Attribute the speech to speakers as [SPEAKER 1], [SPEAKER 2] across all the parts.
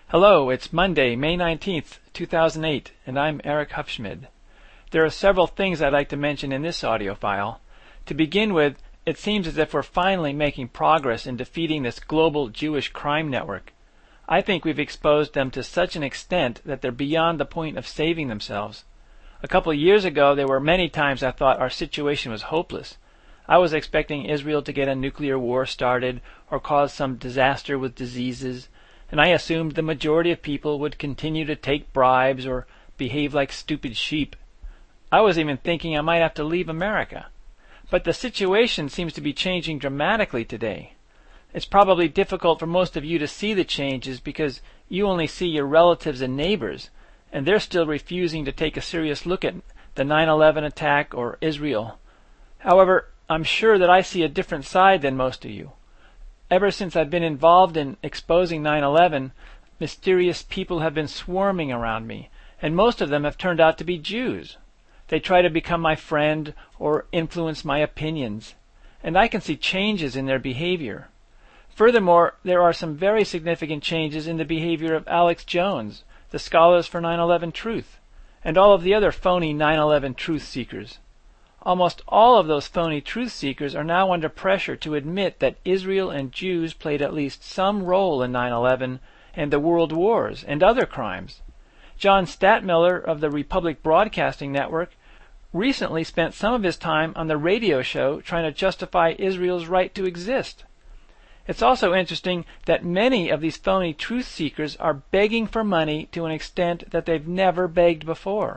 [SPEAKER 1] Hello, it's Monday, May 19th, 2008, and I'm Eric Hufschmid. There are several things I'd like to mention in this audio file. To begin with, it seems as if we're finally making progress in defeating this global Jewish crime network. I think we've exposed them to such an extent that they're beyond the point of saving themselves. A couple of years ago, there were many times I thought our situation was hopeless. I was expecting Israel to get a nuclear war started or cause some disaster with diseases, and I assumed the majority of people would continue to take bribes or behave like stupid sheep. I was even thinking I might have to leave America. But the situation seems to be changing dramatically today. It's probably difficult for most of you to see the changes because you only see your relatives and neighbors, and they're still refusing to take a serious look at the 9/11 attack or Israel. However, I'm sure that I see a different side than most of you. Ever since I've been involved in exposing 9/11, mysterious people have been swarming around me, and most of them have turned out to be Jews. They try to become my friend or influence my opinions, and I can see changes in their behavior. Furthermore, there are some very significant changes in the behavior of Alex Jones, the Scholars for 9/11 Truth, and all of the other phony 9/11 truth seekers. Almost all of those phony truth seekers are now under pressure to admit that Israel and Jews played at least some role in 9/11 and the world wars and other crimes. John Stadtmiller of the Republic Broadcasting Network recently spent some of his time on the radio show trying to justify Israel's right to exist. It's also interesting that many of these phony truth seekers are begging for money to an extent that they've never begged before.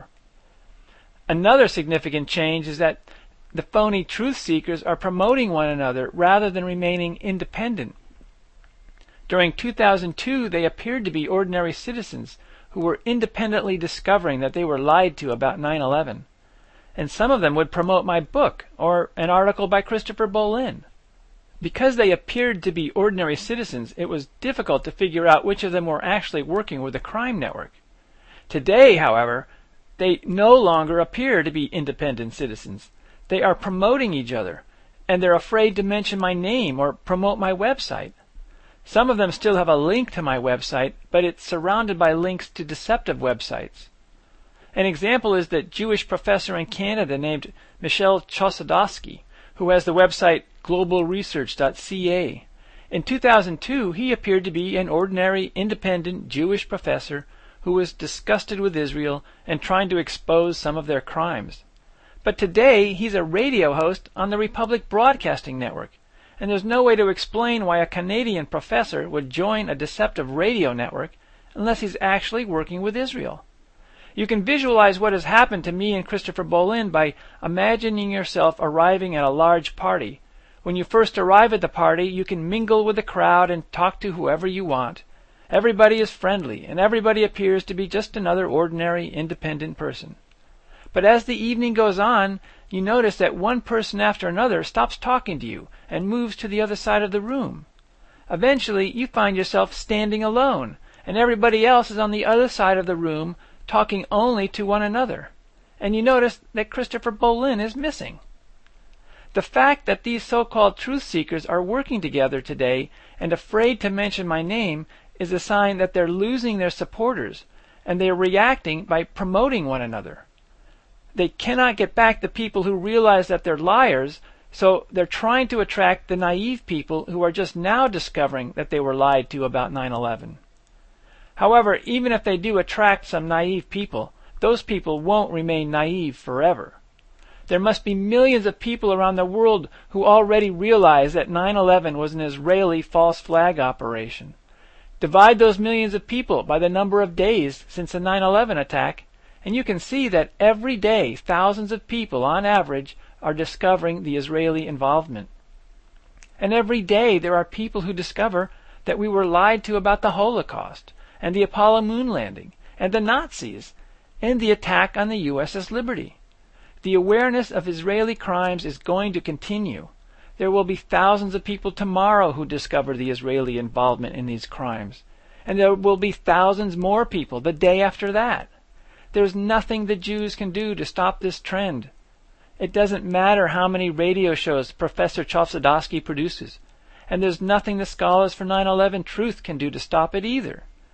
[SPEAKER 1] Another significant change is that the phony truth seekers are promoting one another rather than remaining independent. During 2002, they appeared to be ordinary citizens who were independently discovering that they were lied to about 9/11. And some of them would promote my book or an article by Christopher Bolin. Because they appeared to be ordinary citizens, it was difficult to figure out which of them were actually working with the crime network. Today, however, they no longer appear to be independent citizens. They are promoting each other, and they're afraid to mention my name or promote my website. Some of them still have a link to my website, but it's surrounded by links to deceptive websites. An example is the Jewish professor in Canada named Michel Chossudovsky, who has the website globalresearch.ca. In 2002, he appeared to be an ordinary, independent Jewish professor who was disgusted with Israel and trying to expose some of their crimes. But today, he's a radio host on the Republic Broadcasting Network, and there's no way to explain why a Canadian professor would join a deceptive radio network unless he's actually working with Israel. You can visualize what has happened to me and Christopher Bolin by imagining yourself arriving at a large party. When you first arrive at the party, you can mingle with the crowd and talk to whoever you want. Everybody is friendly, and everybody appears to be just another ordinary, independent person. But as the evening goes on, you notice that one person after another stops talking to you and moves to the other side of the room. Eventually, you find yourself standing alone, and everybody else is on the other side of the room talking only to one another. And you notice that Christopher Bolin is missing. The fact that these so-called truth seekers are working together today and afraid to mention my name is a sign that they're losing their supporters, and they are reacting by promoting one another. They cannot get back the people who realize that they're liars, so they're trying to attract the naive people who are just now discovering that they were lied to about 9/11. However, even if they do attract some naive people, those people won't remain naive forever. There must be millions of people around the world who already realize that 9/11 was an Israeli false flag operation. Divide those millions of people by the number of days since the 9/11 attack, and you can see that every day thousands of people on average are discovering the Israeli involvement. And every day there are people who discover that we were lied to about the Holocaust, and the Apollo moon landing, and the Nazis, and the attack on the USS Liberty. The awareness of Israeli crimes is going to continue. There will be thousands of people tomorrow who discover the Israeli involvement in these crimes. And there will be thousands more people the day after that. There's nothing the Jews can do to stop this trend. It doesn't matter how many radio shows Professor Chossudovsky produces. And there's nothing the Scholars for 9/11 Truth can do to stop it either.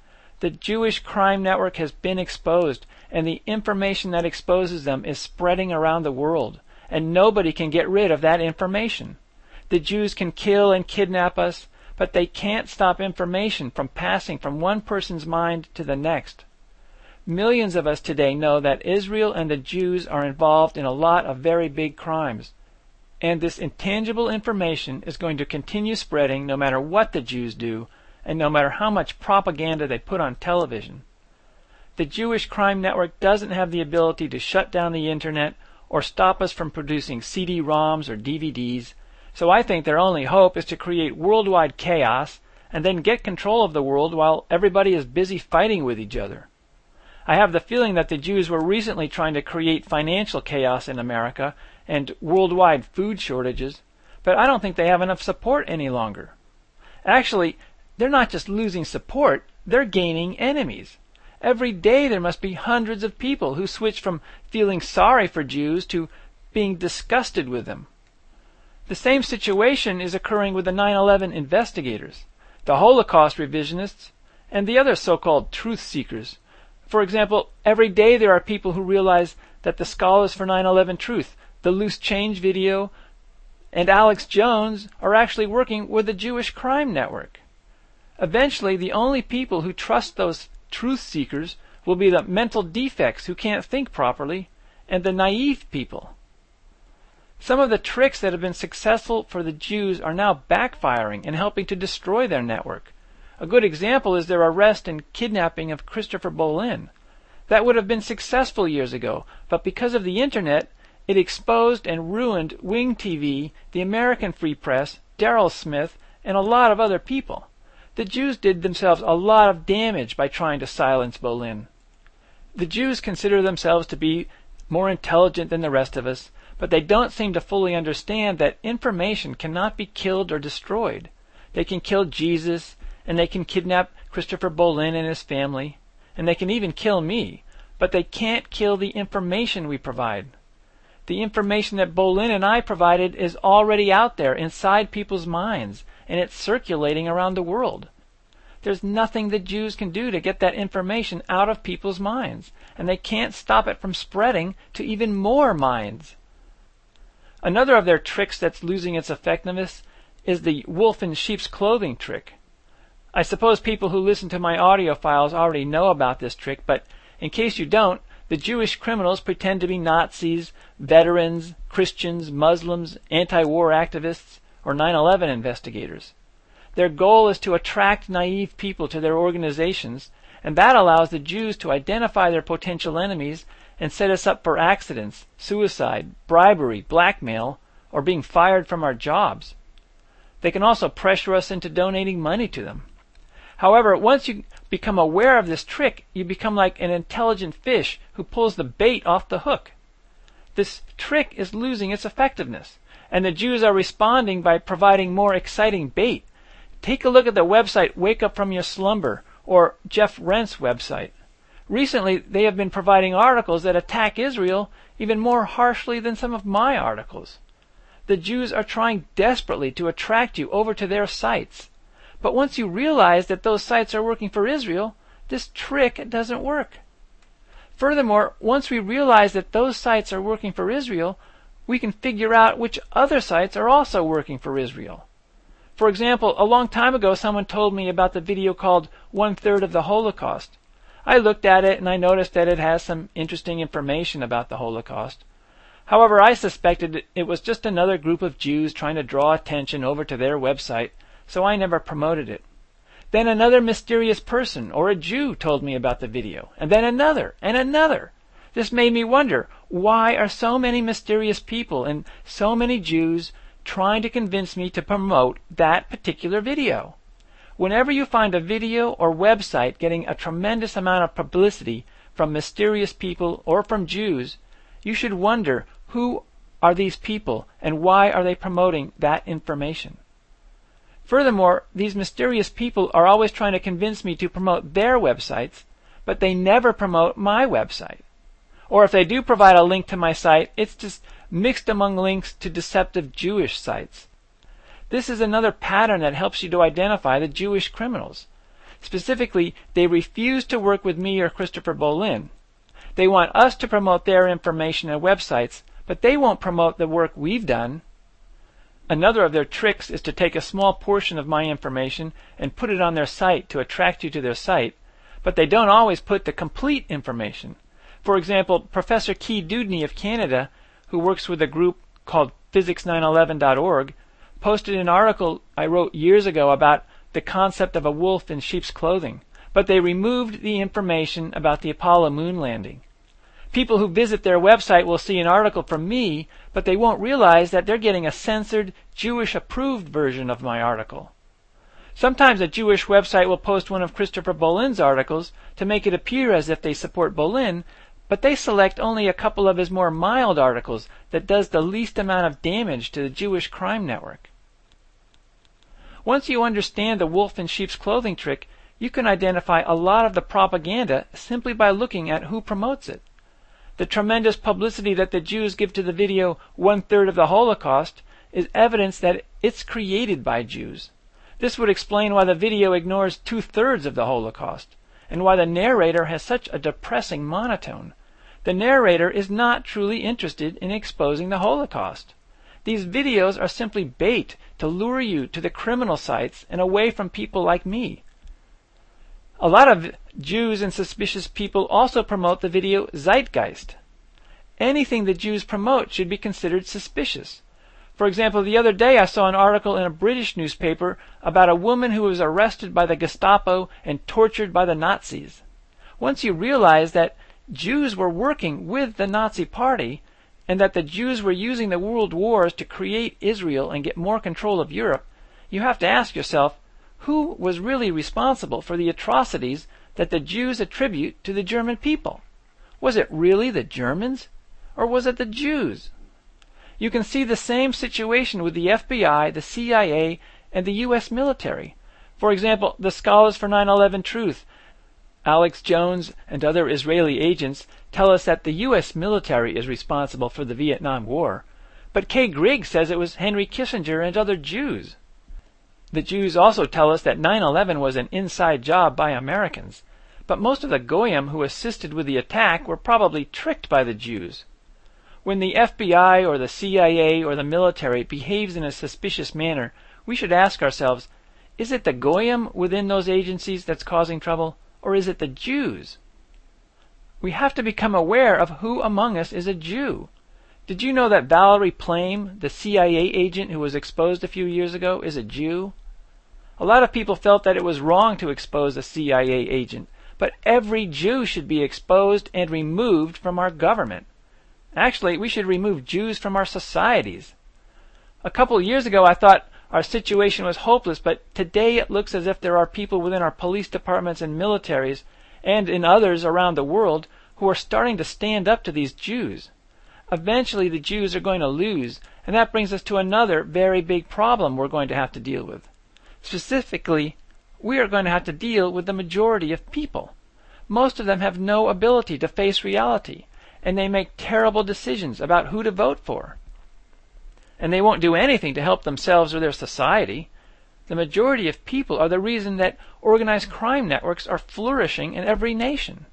[SPEAKER 1] The Jewish crime network has been exposed, and the information that exposes them is spreading around the world, and nobody can get rid of that information. The Jews can kill and kidnap us, but they can't stop information from passing from one person's mind to the next. Millions of us today know that Israel and the Jews are involved in a lot of very big crimes, and this intangible information is going to continue spreading no matter what the Jews do, and no matter how much propaganda they put on television. The Jewish crime network doesn't have the ability to shut down the internet or stop us from producing CD-ROMs or DVDs, so I think their only hope is to create worldwide chaos and then get control of the world while everybody is busy fighting with each other. I have the feeling that the Jews were recently trying to create financial chaos in America and worldwide food shortages, but I don't think they have enough support any longer. Actually, they're not just losing support, they're gaining enemies. Every day there must be hundreds of people who switch from feeling sorry for Jews to being disgusted with them. The same situation is occurring with the 9/11 investigators, the Holocaust revisionists, and the other so-called truth seekers. For example, every day there are people who realize that the Scholars for 9/11 Truth, the Loose Change video, and Alex Jones are actually working with the Jewish crime network. Eventually, the only people who trust those truth seekers will be the mental defects who can't think properly and the naive people. Some of the tricks that have been successful for the Jews are now backfiring and helping to destroy their network. A good example is their arrest and kidnapping of Christopher Bolin. That would have been successful years ago, but because of the internet, it exposed and ruined Wing TV, the American Free Press, Daryl Smith, and a lot of other people. The Jews did themselves a lot of damage by trying to silence Bolin. The Jews consider themselves to be more intelligent than the rest of us, but they don't seem to fully understand that information cannot be killed or destroyed. They can kill Jesus, and they can kidnap Christopher Bolin and his family, and they can even kill me, but they can't kill the information we provide. The information that Bolin and I provided is already out there inside people's minds, and it's circulating around the world. There's nothing the Jews can do to get that information out of people's minds, and they can't stop it from spreading to even more minds. Another of their tricks that's losing its effectiveness is the wolf in sheep's clothing trick. I suppose people who listen to my audio files already know about this trick, but in case you don't, the Jewish criminals pretend to be Nazis, veterans, Christians, Muslims, anti-war activists, or 9/11 investigators. Their goal is to attract naive people to their organizations, and that allows the Jews to identify their potential enemies and set us up for accidents, suicide, bribery, blackmail, or being fired from our jobs. They can also pressure us into donating money to them. However, once you become aware of this trick, you become like an intelligent fish who pulls the bait off the hook. This trick is losing its effectiveness, and the Jews are responding by providing more exciting bait. Take a look at the website Wake Up From Your Slumber, or Jeff Rent's website. Recently, they have been providing articles that attack Israel even more harshly than some of my articles. The Jews are trying desperately to attract you over to their sites. But once you realize that those sites are working for Israel, this trick doesn't work. Furthermore, once we realize that those sites are working for Israel, we can figure out which other sites are also working for Israel. For example, a long time ago someone told me about the video called 1/3 of the Holocaust. I looked at it and I noticed that it has some interesting information about the Holocaust. However, I suspected it was just another group of Jews trying to draw attention over to their website, so I never promoted it. Then another mysterious person or a Jew told me about the video, and then another and another. This made me wonder, why are so many mysterious people and so many Jews trying to convince me to promote that particular video? Whenever you find a video or website getting a tremendous amount of publicity from mysterious people or from Jews, you should wonder, who are these people and why are they promoting that information? Furthermore, these mysterious people are always trying to convince me to promote their websites, but they never promote my website. Or if they do provide a link to my site, it's just mixed among links to deceptive Jewish sites. This is another pattern that helps you to identify the Jewish criminals. Specifically, they refuse to work with me or Christopher Bolin. They want us to promote their information and websites, but they won't promote the work we've done. Another of their tricks is to take a small portion of my information and put it on their site to attract you to their site, but they don't always put the complete information. For example, Professor Key Dewdney of Canada, who works with a group called physics911.org, posted an article I wrote years ago about the concept of a wolf in sheep's clothing, but they removed the information about the Apollo moon landing. People who visit their website will see an article from me, but they won't realize that they're getting a censored, Jewish-approved version of my article. Sometimes a Jewish website will post one of Christopher Bolin's articles to make it appear as if they support Bolin, but they select only a couple of his more mild articles that does the least amount of damage to the Jewish crime network. Once you understand the wolf in sheep's clothing trick, you can identify a lot of the propaganda simply by looking at who promotes it. The tremendous publicity that the Jews give to the video 1/3 of the Holocaust is evidence that it's created by Jews. This would explain why the video ignores 2/3 of the Holocaust, and why the narrator has such a depressing monotone. The narrator is not truly interested in exposing the Holocaust. These videos are simply bait to lure you to the criminal sites and away from people like me. A lot of Jews and suspicious people also promote the video Zeitgeist. Anything the Jews promote should be considered suspicious. For example, the other day I saw an article in a British newspaper about a woman who was arrested by the Gestapo and tortured by the Nazis. Once you realize that Jews were working with the Nazi Party, and that the Jews were using the world wars to create Israel and get more control of Europe, you have to ask yourself, who was really responsible for the atrocities that the Jews attribute to the German people? Was it really the Germans, or was it the Jews? You can see the same situation with the FBI, the CIA, and the U.S. military. For example, the Scholars for 9/11 Truth, Alex Jones and other Israeli agents, tell us that the U.S. military is responsible for the Vietnam War, but Kay Griggs says it was Henry Kissinger and other Jews. The Jews also tell us that 9/11 was an inside job by Americans, but most of the Goyim who assisted with the attack were probably tricked by the Jews. When the FBI or the CIA or the military behaves in a suspicious manner, we should ask ourselves, is it the Goyim within those agencies that's causing trouble, or is it the Jews? We have to become aware of who among us is a Jew. Did you know that Valerie Plame, the CIA agent who was exposed a few years ago, is a Jew? A lot of people felt that it was wrong to expose a CIA agent, but every Jew should be exposed and removed from our government. Actually, we should remove Jews from our societies. A couple years ago, I thought our situation was hopeless, but today it looks as if there are people within our police departments and militaries, and in others around the world, who are starting to stand up to these Jews. Eventually, the Jews are going to lose, and that brings us to another very big problem we're going to have to deal with. Specifically, we are going to have to deal with the majority of people. Most of them have no ability to face reality, and they make terrible decisions about who to vote for. And they won't do anything to help themselves or their society. The majority of people are the reason that organized crime networks are flourishing in every nation.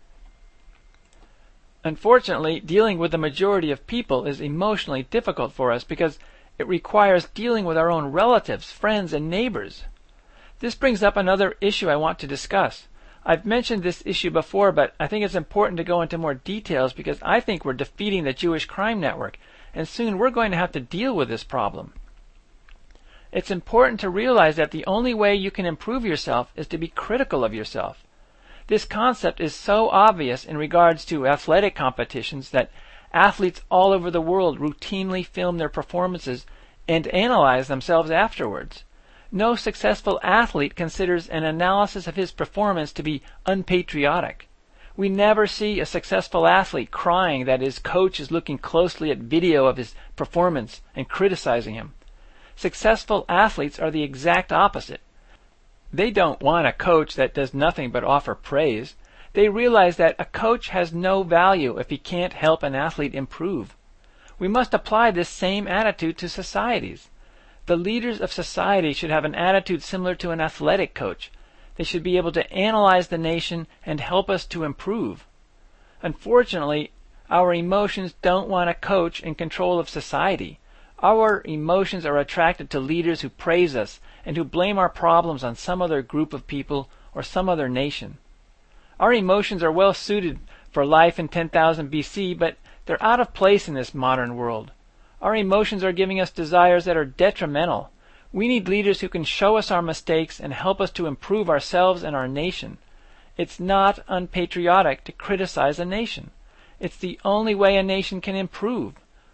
[SPEAKER 1] Unfortunately, dealing with the majority of people is emotionally difficult for us because it requires dealing with our own relatives, friends, and neighbors. This brings up another issue I want to discuss. I've mentioned this issue before, but I think it's important to go into more details because I think we're defeating the Jewish crime network, and soon we're going to have to deal with this problem. It's important to realize that the only way you can improve yourself is to be critical of yourself. This concept is so obvious in regards to athletic competitions that athletes all over the world routinely film their performances and analyze themselves afterwards. No successful athlete considers an analysis of his performance to be unpatriotic. We never see a successful athlete crying that his coach is looking closely at video of his performance and criticizing him. Successful athletes are the exact opposite. They don't want a coach that does nothing but offer praise. They realize that a coach has no value if he can't help an athlete improve. We must apply this same attitude to societies. The leaders of society should have an attitude similar to an athletic coach. They should be able to analyze the nation and help us to improve. Unfortunately, our emotions don't want to coach in control of society. Our emotions are attracted to leaders who praise us and who blame our problems on some other group of people or some other nation. Our emotions are well suited for life in 10,000 BC, but they're out of place in this modern world. Our emotions are giving us desires that are detrimental. We need leaders who can show us our mistakes and help us to improve ourselves and our nation. It's not unpatriotic to criticize a nation. It's the only way a nation can improve.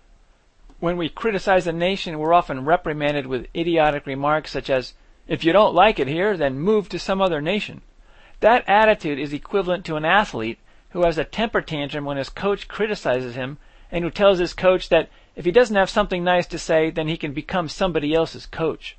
[SPEAKER 1] When we criticize a nation, we're often reprimanded with idiotic remarks such as, "If you don't like it here, then move to some other nation." That attitude is equivalent to an athlete who has a temper tantrum when his coach criticizes him and who tells his coach that if he doesn't have something nice to say, then he can become somebody else's coach.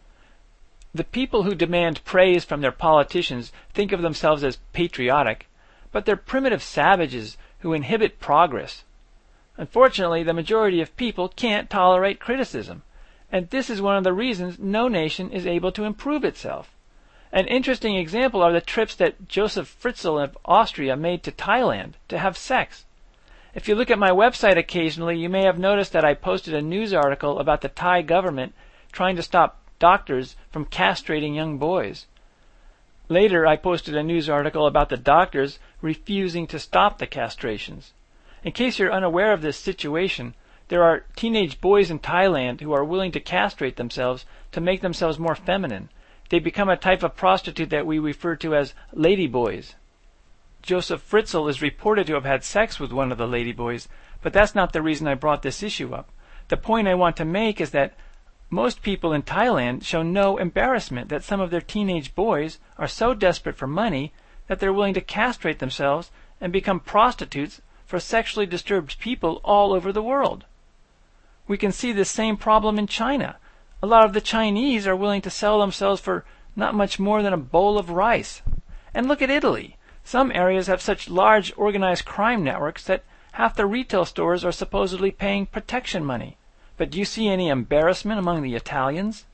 [SPEAKER 1] The people who demand praise from their politicians think of themselves as patriotic, but they're primitive savages who inhibit progress. Unfortunately, the majority of people can't tolerate criticism, and this is one of the reasons no nation is able to improve itself. An interesting example are the trips that Joseph Fritzl of Austria made to Thailand to have sex. If you look at my website occasionally, you may have noticed that I posted a news article about the Thai government trying to stop doctors from castrating young boys. Later, I posted a news article about the doctors refusing to stop the castrations. In case you're unaware of this situation, there are teenage boys in Thailand who are willing to castrate themselves to make themselves more feminine. They become a type of prostitute that we refer to as ladyboys. Joseph Fritzl is reported to have had sex with one of the ladyboys, but that's not the reason I brought this issue up. The point I want to make is that most people in Thailand show no embarrassment that some of their teenage boys are so desperate for money that they're willing to castrate themselves and become prostitutes for sexually disturbed people all over the world. We can see this same problem in China. A lot of the Chinese are willing to sell themselves for not much more than a bowl of rice. And look at Italy. Some areas have such large organized crime networks that half the retail stores are supposedly paying protection money. But do you see any embarrassment among the Italians?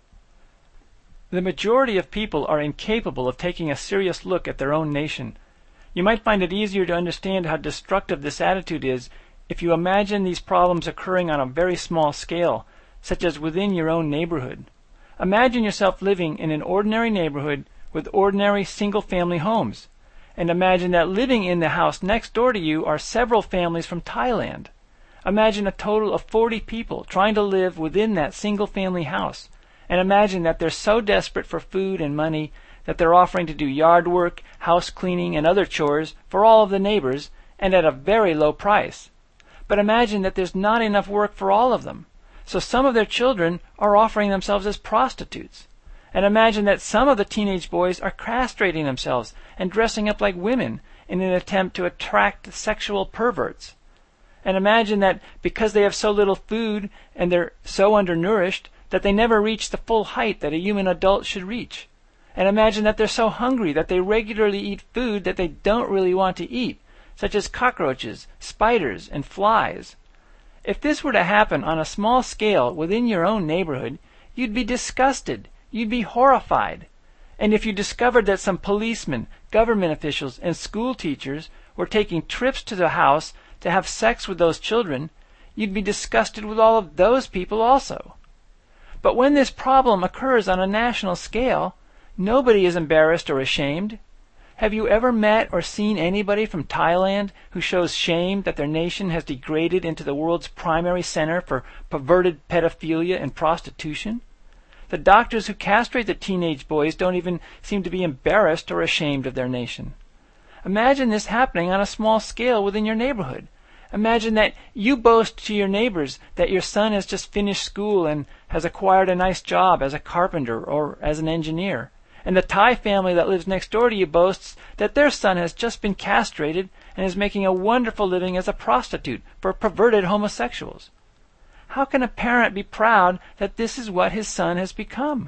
[SPEAKER 1] The majority of people are incapable of taking a serious look at their own nation. You might find it easier to understand how destructive this attitude is if you imagine these problems occurring on a very small scale, such as within your own neighborhood. Imagine yourself living in an ordinary neighborhood with ordinary single-family homes, and imagine that living in the house next door to you are several families from Thailand. Imagine a total of 40 people trying to live within that single-family house, and imagine that they're so desperate for food and money that they're offering to do yard work, house cleaning, and other chores for all of the neighbors, and at a very low price. But imagine that there's not enough work for all of them, so some of their children are offering themselves as prostitutes. And imagine that some of the teenage boys are castrating themselves and dressing up like women in an attempt to attract sexual perverts. And imagine that because they have so little food and they're so undernourished that they never reach the full height that a human adult should reach. And imagine that they're so hungry that they regularly eat food that they don't really want to eat, such as cockroaches, spiders, and flies. If this were to happen on a small scale within your own neighborhood, you'd be disgusted. You'd be horrified. And if you discovered that some policemen, government officials, and school teachers were taking trips to the house to have sex with those children, you'd be disgusted with all of those people also. But when this problem occurs on a national scale, nobody is embarrassed or ashamed. Have you ever met or seen anybody from Thailand who shows shame that their nation has degraded into the world's primary center for perverted pedophilia and prostitution? The doctors who castrate the teenage boys don't even seem to be embarrassed or ashamed of their nation. Imagine this happening on a small scale within your neighborhood. Imagine that you boast to your neighbors that your son has just finished school and has acquired a nice job as a carpenter or as an engineer. And the Thai family that lives next door to you boasts that their son has just been castrated and is making a wonderful living as a prostitute for perverted homosexuals. How can a parent be proud that this is what his son has become?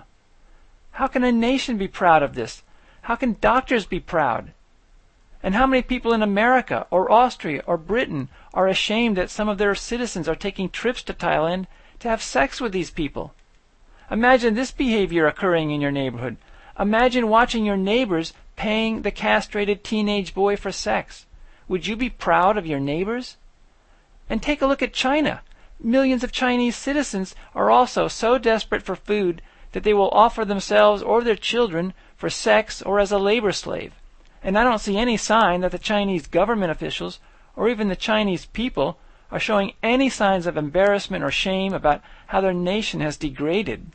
[SPEAKER 1] How can a nation be proud of this? How can doctors be proud? And how many people in America or Austria or Britain are ashamed that some of their citizens are taking trips to Thailand to have sex with these people? Imagine this behavior occurring in your neighborhood. Imagine watching your neighbors paying the castrated teenage boy for sex. Would you be proud of your neighbors? And take a look at China. Millions of Chinese citizens are also so desperate for food that they will offer themselves or their children for sex or as a labor slave. And I don't see any sign that the Chinese government officials or even the Chinese people are showing any signs of embarrassment or shame about how their nation has degraded.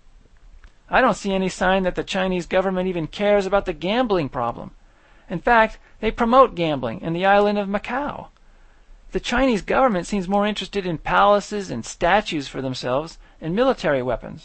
[SPEAKER 1] I don't see any sign that the Chinese government even cares about the gambling problem. In fact, they promote gambling in the island of Macau. The Chinese government seems more interested in palaces and statues for themselves and military weapons.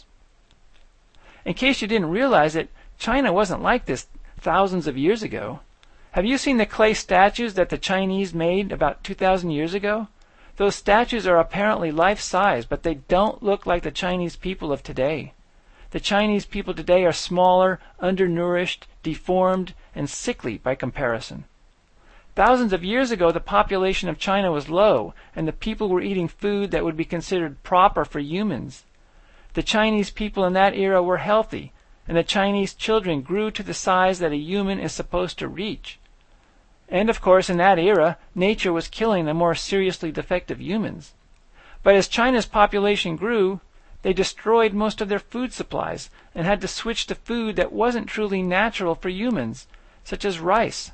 [SPEAKER 1] In case you didn't realize it, China wasn't like this thousands of years ago. Have you seen the clay statues that the Chinese made about 2,000 years ago? Those statues are apparently life-size, but they don't look like the Chinese people of today. The Chinese people today are smaller, undernourished, deformed, and sickly by comparison. Thousands of years ago, the population of China was low, and the people were eating food that would be considered proper for humans. The Chinese people in that era were healthy, and the Chinese children grew to the size that a human is supposed to reach. And of course, in that era, nature was killing the more seriously defective humans. But as China's population grew, they destroyed most of their food supplies and had to switch to food that wasn't truly natural for humans, such as rice.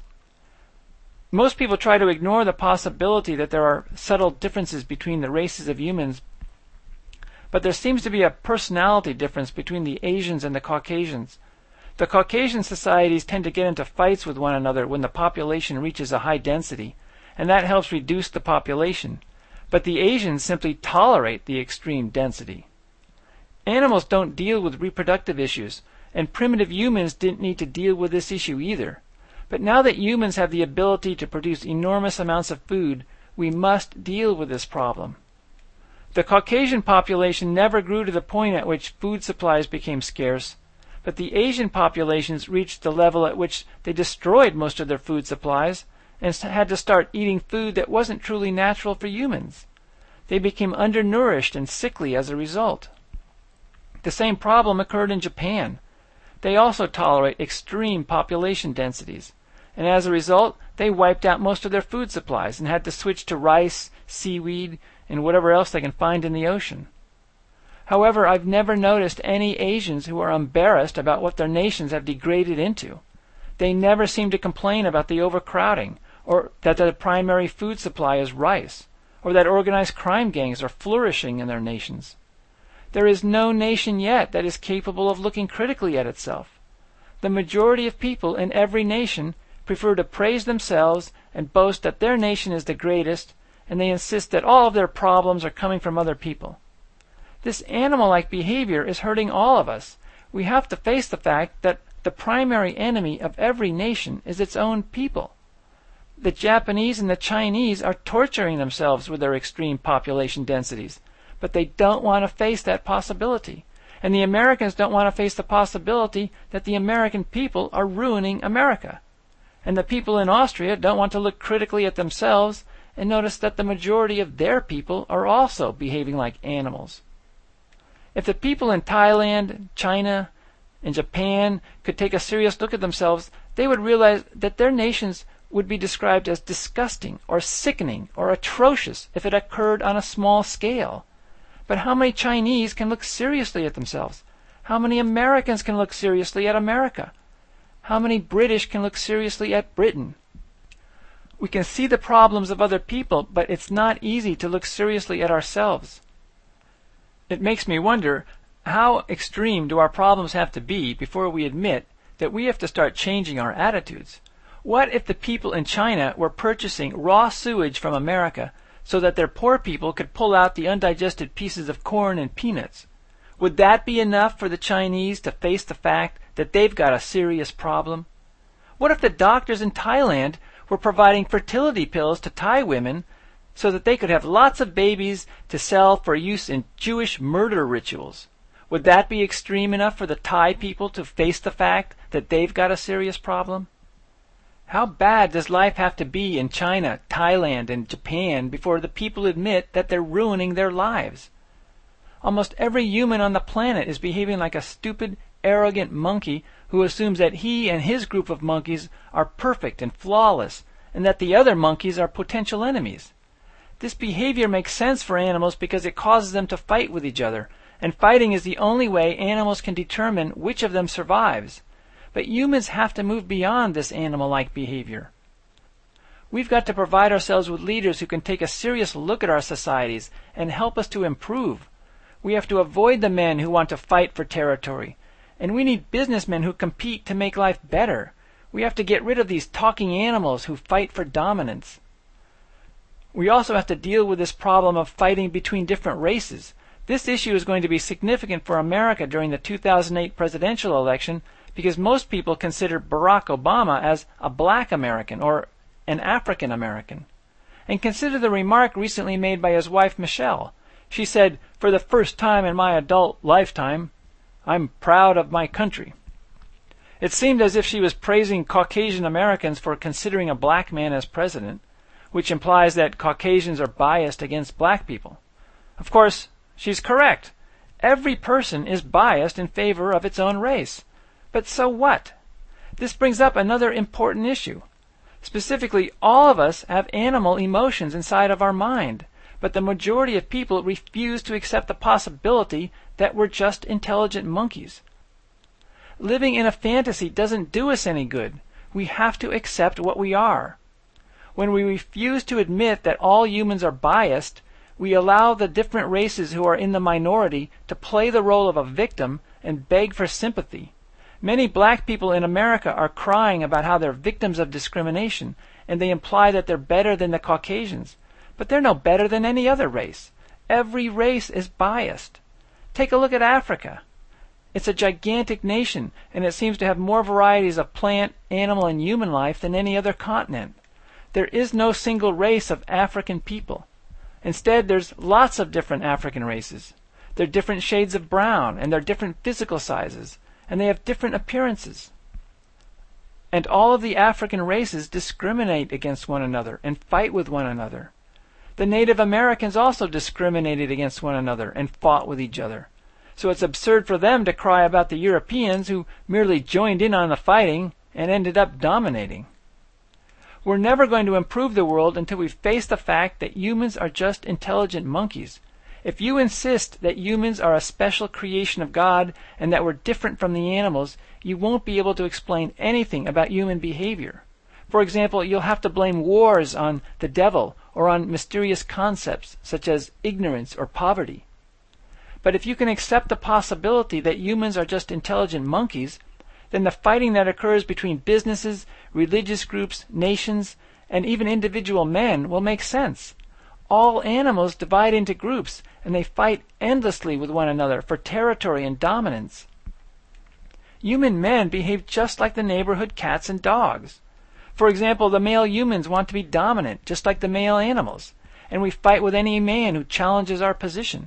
[SPEAKER 1] Most people try to ignore the possibility that there are subtle differences between the races of humans, but there seems to be a personality difference between the Asians and the Caucasians. The Caucasian societies tend to get into fights with one another when the population reaches a high density, and that helps reduce the population. But the Asians simply tolerate the extreme density. Animals don't deal with reproductive issues, and primitive humans didn't need to deal with this issue either. But now that humans have the ability to produce enormous amounts of food, we must deal with this problem. The Caucasian population never grew to the point at which food supplies became scarce, but the Asian populations reached the level at which they destroyed most of their food supplies and had to start eating food that wasn't truly natural for humans. They became undernourished and sickly as a result. The same problem occurred in Japan. They also tolerate extreme population densities, and as a result, they wiped out most of their food supplies and had to switch to rice, seaweed, and whatever else they can find in the ocean. However, I've never noticed any Asians who are embarrassed about what their nations have degraded into. They never seem to complain about the overcrowding, or that their primary food supply is rice, or that organized crime gangs are flourishing in their nations. There is no nation yet that is capable of looking critically at itself. The majority of people in every nation prefer to praise themselves and boast that their nation is the greatest, and they insist that all of their problems are coming from other people. This animal-like behavior is hurting all of us. We have to face the fact that the primary enemy of every nation is its own people. The Japanese and the Chinese are torturing themselves with their extreme population densities, but they don't want to face that possibility. And the Americans don't want to face the possibility that the American people are ruining America. And the people in Austria don't want to look critically at themselves and notice that the majority of their people are also behaving like animals. If the people in Thailand, China, and Japan could take a serious look at themselves, they would realize that their nations would be described as disgusting or sickening or atrocious if it occurred on a small scale. But how many Chinese can look seriously at themselves? How many Americans can look seriously at America? How many British can look seriously at Britain? We can see the problems of other people, but it's not easy to look seriously at ourselves. It makes me wonder, how extreme do our problems have to be before we admit that we have to start changing our attitudes? What if the people in China were purchasing raw sewage from America so that their poor people could pull out the undigested pieces of corn and peanuts? Would that be enough for the Chinese to face the fact that they've got a serious problem? What if the doctors in Thailand were providing fertility pills to Thai women so that they could have lots of babies to sell for use in Jewish murder rituals? Would that be extreme enough for the Thai people to face the fact that they've got a serious problem? How bad does life have to be in China, Thailand, and Japan before the people admit that they're ruining their lives? Almost every human on the planet is behaving like a stupid, arrogant monkey who assumes that he and his group of monkeys are perfect and flawless, and that the other monkeys are potential enemies. This behavior makes sense for animals because it causes them to fight with each other, and fighting is the only way animals can determine which of them survives. But humans have to move beyond this animal-like behavior. We've got to provide ourselves with leaders who can take a serious look at our societies and help us to improve. We have to avoid the men who want to fight for territory. And we need businessmen who compete to make life better. We have to get rid of these talking animals who fight for dominance. We also have to deal with this problem of fighting between different races. This issue is going to be significant for America during the 2008 presidential election because most people consider Barack Obama as a black American or an African American. And consider the remark recently made by his wife Michelle. She said, "For the first time in my adult lifetime, I'm proud of my country." It seemed as if she was praising Caucasian Americans for considering a black man as president, which implies that Caucasians are biased against black people. Of course, she's correct. Every person is biased in favor of its own race. But so what? This brings up another important issue. Specifically, all of us have animal emotions inside of our mind, but the majority of people refuse to accept the possibility that we're just intelligent monkeys. Living in a fantasy doesn't do us any good. We have to accept what we are. When we refuse to admit that all humans are biased, we allow the different races who are in the minority to play the role of a victim and beg for sympathy. Many black people in America are crying about how they're victims of discrimination, and they imply that they're better than the Caucasians. But they're no better than any other race. Every race is biased. Take a look at Africa. It's a gigantic nation, and it seems to have more varieties of plant, animal, and human life than any other continent. There is no single race of African people. Instead, there's lots of different African races. They're different shades of brown, and they're different physical sizes, and they have different appearances. And all of the African races discriminate against one another and fight with one another. The Native Americans also discriminated against one another and fought with each other. So it's absurd for them to cry about the Europeans who merely joined in on the fighting and ended up dominating. We're never going to improve the world until we face the fact that humans are just intelligent monkeys. If you insist that humans are a special creation of God and that we're different from the animals, you won't be able to explain anything about human behavior. For example, you'll have to blame wars on the devil or on mysterious concepts such as ignorance or poverty. But if you can accept the possibility that humans are just intelligent monkeys, then the fighting that occurs between businesses, religious groups, nations, and even individual men will make sense. All animals divide into groups, and they fight endlessly with one another for territory and dominance. Human men behave just like the neighborhood cats and dogs. For example, the male humans want to be dominant, just like the male animals, and we fight with any man who challenges our position.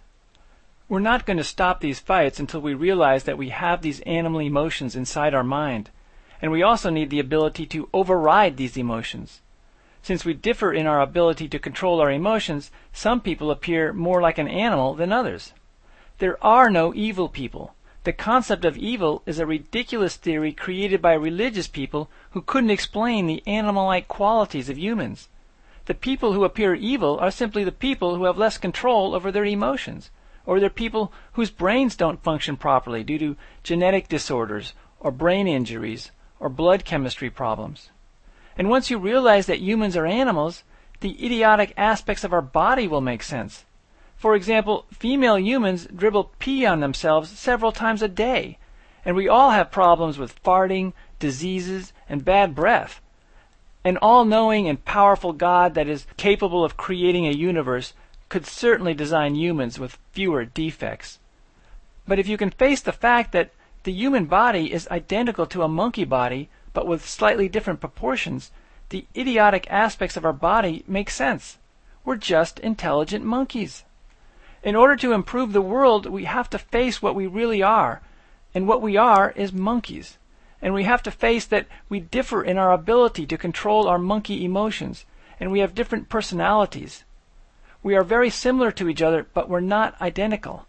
[SPEAKER 1] We're not going to stop these fights until we realize that we have these animal emotions inside our mind, and we also need the ability to override these emotions. Since we differ in our ability to control our emotions, some people appear more like an animal than others. There are no evil people. The concept of evil is a ridiculous theory created by religious people who couldn't explain the animal-like qualities of humans. The people who appear evil are simply the people who have less control over their emotions, or they're people whose brains don't function properly due to genetic disorders or brain injuries or blood chemistry problems. And once you realize that humans are animals, the idiotic aspects of our body will make sense. For example, female humans dribble pee on themselves several times a day, and we all have problems with farting, diseases, and bad breath. An all-knowing and powerful God that is capable of creating a universe could certainly design humans with fewer defects. But if you can face the fact that the human body is identical to a monkey body, but with slightly different proportions, the idiotic aspects of our body make sense. We're just intelligent monkeys. In order to improve the world, we have to face what we really are, and what we are is monkeys. And we have to face that we differ in our ability to control our monkey emotions, and we have different personalities. We are very similar to each other, but we're not identical.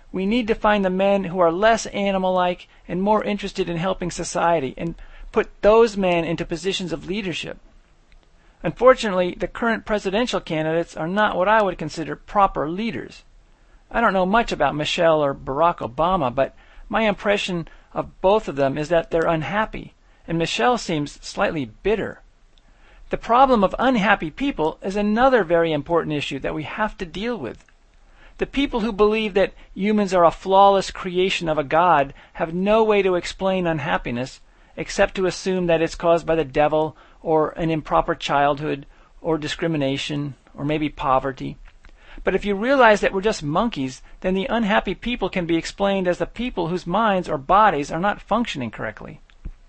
[SPEAKER 1] We need to find the men who are less animal-like and more interested in helping society and put those men into positions of leadership. Unfortunately, the current presidential candidates are not what I would consider proper leaders. I don't know much about Michelle or Barack Obama, but my impression of both of them is that they're unhappy, and Michelle seems slightly bitter. The problem of unhappy people is another very important issue that we have to deal with. The people who believe that humans are a flawless creation of a God have no way to explain unhappiness except to assume that it's caused by the devil or an improper childhood or discrimination or maybe poverty. But if you realize that we're just monkeys, then the unhappy people can be explained as the people whose minds or bodies are not functioning correctly.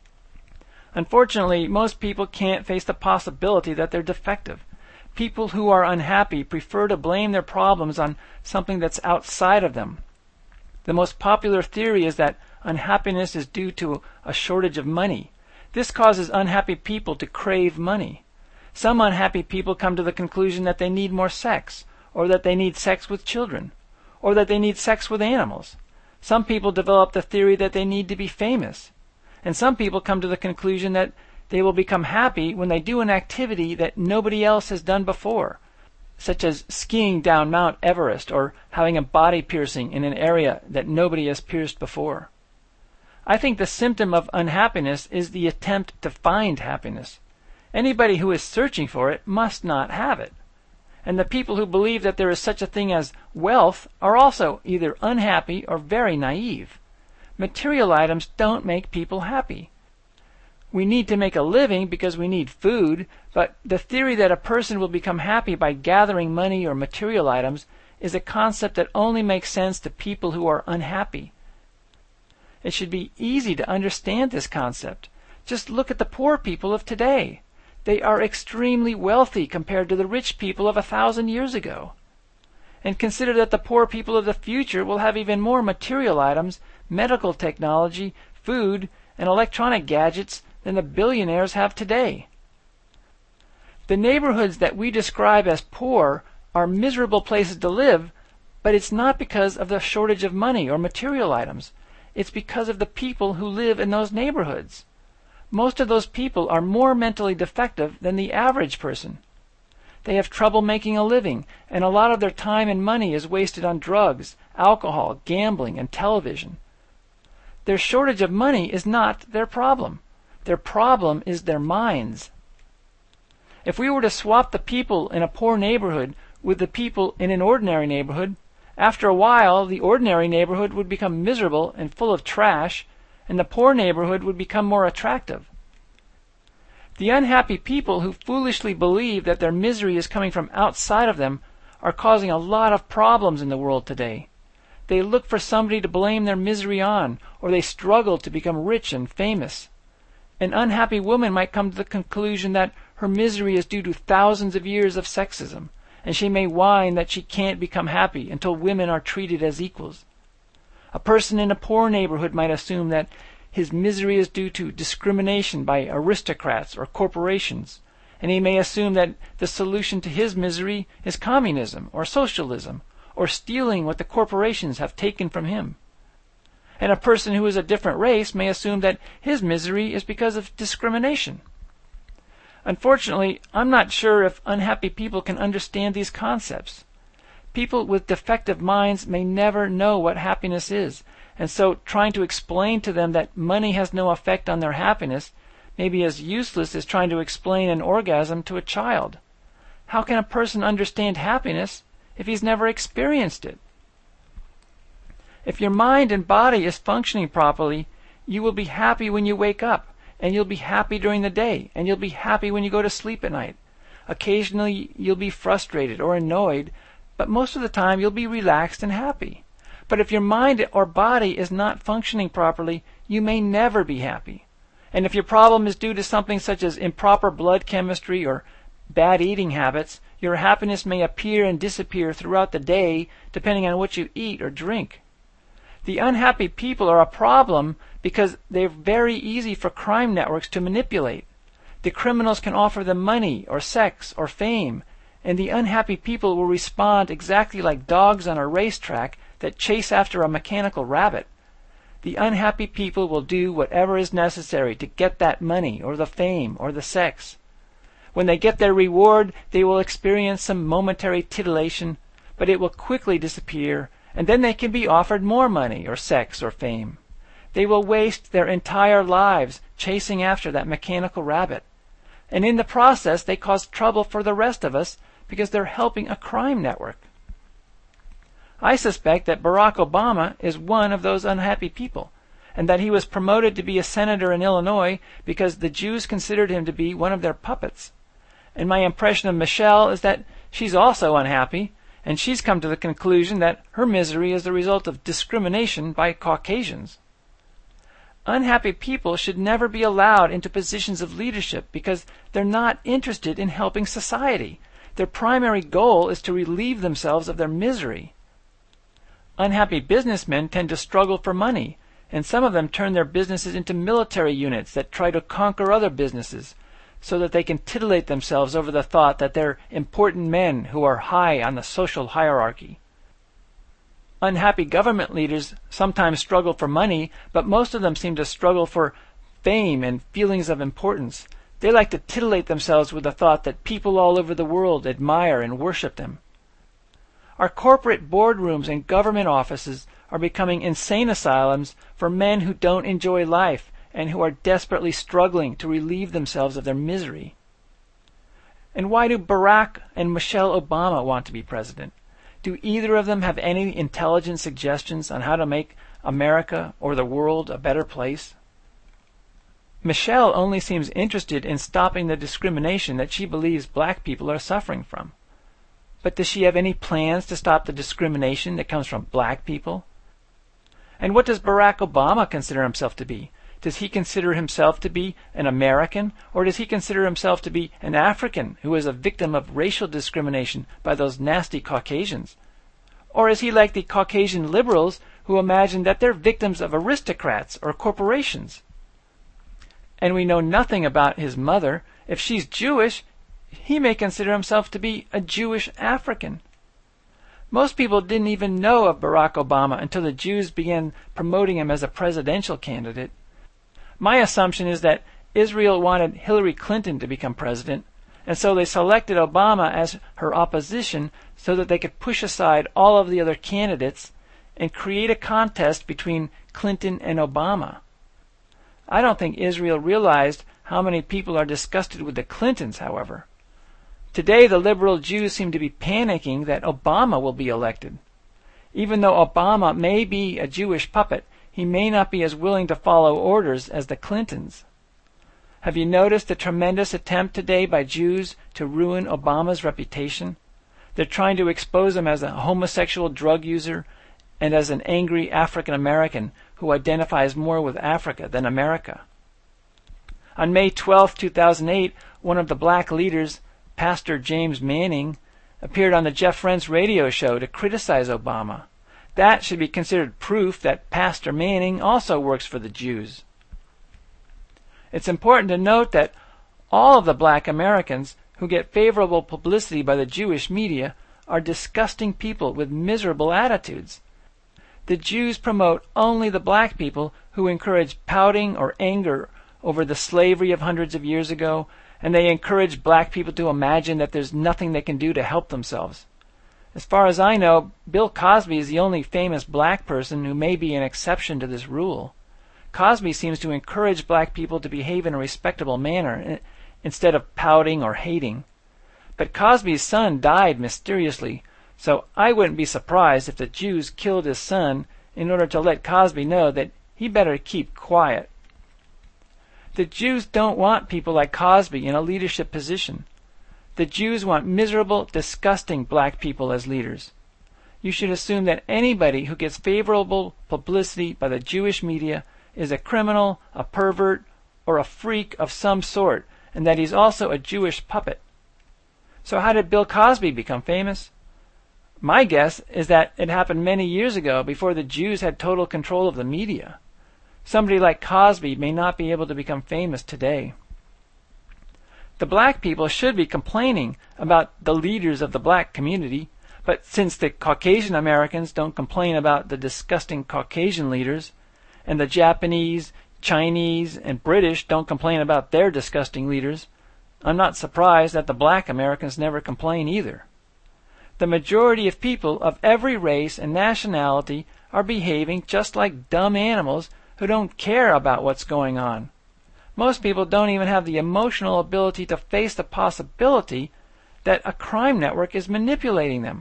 [SPEAKER 1] Unfortunately, most people can't face the possibility that they're defective. People who are unhappy prefer to blame their problems on something that's outside of them. The most popular theory is that unhappiness is due to a shortage of money. This causes unhappy people to crave money. Some unhappy people come to the conclusion that they need more sex, or that they need sex with children, or that they need sex with animals. Some people develop the theory that they need to be famous. And some people come to the conclusion that they will become happy when they do an activity that nobody else has done before, such as skiing down Mount Everest or having a body piercing in an area that nobody has pierced before. I think the symptom of unhappiness is the attempt to find happiness. Anybody who is searching for it must not have it. And the people who believe that there is such a thing as wealth are also either unhappy or very naive. Material items don't make people happy. We need to make a living because we need food, but the theory that a person will become happy by gathering money or material items is a concept that only makes sense to people who are unhappy. It should be easy to understand this concept. Just look at the poor people of today. They are extremely wealthy compared to the rich people of 1,000 years ago. And consider that the poor people of the future will have even more material items, medical technology, food, and electronic gadgets than the billionaires have today. The neighborhoods that we describe as poor are miserable places to live, but it's not because of the shortage of money or material items. It's because of the people who live in those neighborhoods. Most of those people are more mentally defective than the average person. They have trouble making a living, and a lot of their time and money is wasted on drugs, alcohol, gambling, and television. Their shortage of money is not their problem. Their problem is their minds. If we were to swap the people in a poor neighborhood with the people in an ordinary neighborhood, after a while the ordinary neighborhood would become miserable and full of trash, and the poor neighborhood would become more attractive. The unhappy people who foolishly believe that their misery is coming from outside of them are causing a lot of problems in the world today. They look for somebody to blame their misery on, or they struggle to become rich and famous. An unhappy woman might come to the conclusion that her misery is due to thousands of years of sexism, and she may whine that she can't become happy until women are treated as equals. A person in a poor neighborhood might assume that his misery is due to discrimination by aristocrats or corporations, and he may assume that the solution to his misery is communism or socialism, or stealing what the corporations have taken from him. And a person who is a different race may assume that his misery is because of discrimination. Unfortunately, I'm not sure if unhappy people can understand these concepts. People with defective minds may never know what happiness is, and so trying to explain to them that money has no effect on their happiness may be as useless as trying to explain an orgasm to a child. How can a person understand happiness if he's never experienced it? If your mind and body is functioning properly, you will be happy when you wake up, and you'll be happy during the day, and you'll be happy when you go to sleep at night. Occasionally you'll be frustrated or annoyed, but most of the time you'll be relaxed and happy. But if your mind or body is not functioning properly, you may never be happy. And if your problem is due to something such as improper blood chemistry or bad eating habits, your happiness may appear and disappear throughout the day depending on what you eat or drink. The unhappy people are a problem because they're very easy for crime networks to manipulate. The criminals can offer them money or sex or fame, and the unhappy people will respond exactly like dogs on a racetrack that chase after a mechanical rabbit. The unhappy people will do whatever is necessary to get that money or the fame or the sex. When they get their reward, they will experience some momentary titillation, but it will quickly disappear, and then they can be offered more money or sex or fame. They will waste their entire lives chasing after that mechanical rabbit. And in the process, they cause trouble for the rest of us because they're helping a crime network. I suspect that Barack Obama is one of those unhappy people, and that he was promoted to be a senator in Illinois because the Jews considered him to be one of their puppets. And my impression of Michelle is that she's also unhappy, and she's come to the conclusion that her misery is the result of discrimination by Caucasians. Unhappy people should never be allowed into positions of leadership because they're not interested in helping society. Their primary goal is to relieve themselves of their misery. Unhappy businessmen tend to struggle for money, and some of them turn their businesses into military units that try to conquer other businesses so that they can titillate themselves over the thought that they're important men who are high on the social hierarchy. Unhappy government leaders sometimes struggle for money, but most of them seem to struggle for fame and feelings of importance. They like to titillate themselves with the thought that people all over the world admire and worship them. Our corporate boardrooms and government offices are becoming insane asylums for men who don't enjoy life and who are desperately struggling to relieve themselves of their misery. And why do Barack and Michelle Obama want to be president? Do either of them have any intelligent suggestions on how to make America or the world a better place? Michelle only seems interested in stopping the discrimination that she believes black people are suffering from. But does she have any plans to stop the discrimination that comes from black people? And what does Barack Obama consider himself to be? Does he consider himself to be an American, or does he consider himself to be an African who is a victim of racial discrimination by those nasty Caucasians? Or is he like the Caucasian liberals who imagine that they're victims of aristocrats or corporations? And we know nothing about his mother. If she's Jewish, he may consider himself to be a Jewish African. Most people didn't even know of Barack Obama until the Jews began promoting him as a presidential candidate. My assumption is that Israel wanted Hillary Clinton to become president, and so they selected Obama as her opposition so that they could push aside all of the other candidates and create a contest between Clinton and Obama. I don't think Israel realized how many people are disgusted with the Clintons, however. Today, the liberal Jews seem to be panicking that Obama will be elected. Even though Obama may be a Jewish puppet, he may not be as willing to follow orders as the Clintons. Have you noticed the tremendous attempt today by Jews to ruin Obama's reputation? They're trying to expose him as a homosexual drug user and as an angry African American who identifies more with Africa than America. On May 12, 2008, one of the black leaders, Pastor James Manning, appeared on the Jeff Rense radio show to criticize Obama. That should be considered proof that Pastor Manning also works for the Jews. It's important to note that all of the black Americans who get favorable publicity by the Jewish media are disgusting people with miserable attitudes. The Jews promote only the black people who encourage pouting or anger over the slavery of hundreds of years ago, and they encourage black people to imagine that there's nothing they can do to help themselves. As far as I know, Bill Cosby is the only famous black person who may be an exception to this rule. Cosby seems to encourage black people to behave in a respectable manner instead of pouting or hating. But Cosby's son died mysteriously, so I wouldn't be surprised if the Jews killed his son in order to let Cosby know that he better keep quiet. The Jews don't want people like Cosby in a leadership position. The Jews want miserable, disgusting black people as leaders. You should assume that anybody who gets favorable publicity by the Jewish media is a criminal, a pervert, or a freak of some sort, and that he's also a Jewish puppet. So how did Bill Cosby become famous? My guess is that it happened many years ago before the Jews had total control of the media. Somebody like Cosby may not be able to become famous today. The black people should be complaining about the leaders of the black community, But since the Caucasian Americans don't complain about the disgusting Caucasian leaders, and the Japanese, Chinese, and British don't complain about their disgusting leaders, I'm not surprised that the black Americans never complain either. The majority of people of every race and nationality are behaving just like dumb animals who don't care about what's going on. Most people don't even have the emotional ability to face the possibility that a crime network is manipulating them.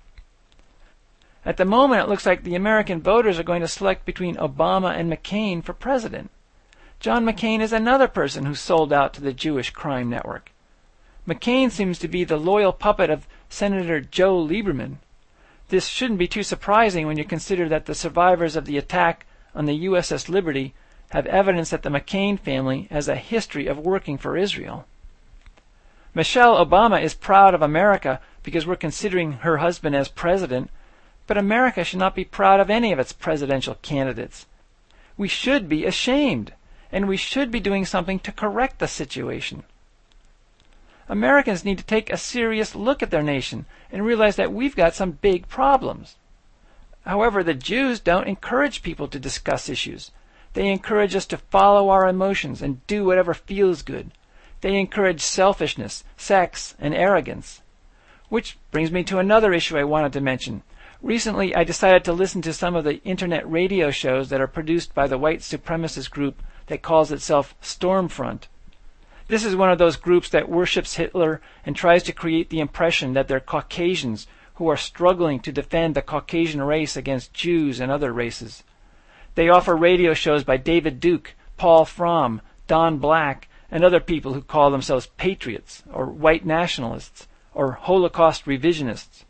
[SPEAKER 1] At the moment, it looks like the American voters are going to select between Obama and McCain for president. John McCain is another person who sold out to the Jewish crime network. McCain seems to be the loyal puppet of Senator Joe Lieberman. This shouldn't be too surprising when you consider that the survivors of the attack on the USS Liberty have evidence that the McCain family has a history of working for Israel. Michelle Obama is proud of America because we're considering her husband as president, but America should not be proud of any of its presidential candidates. We should be ashamed, and we should be doing something to correct the situation. Americans need to take a serious look at their nation and realize that we've got some big problems. However, the Jews don't encourage people to discuss issues. They encourage us to follow our emotions and do whatever feels good. They encourage selfishness, sex, and arrogance. Which brings me to another issue I wanted to mention. Recently, I decided to listen to some of the internet radio shows that are produced by the white supremacist group that calls itself Stormfront. This is one of those groups that worships Hitler and tries to create the impression that they're Caucasians who are struggling to defend the Caucasian race against Jews and other races. They offer radio shows by David Duke, Paul Fromm, Don Black, and other people who call themselves patriots or white nationalists or Holocaust revisionists.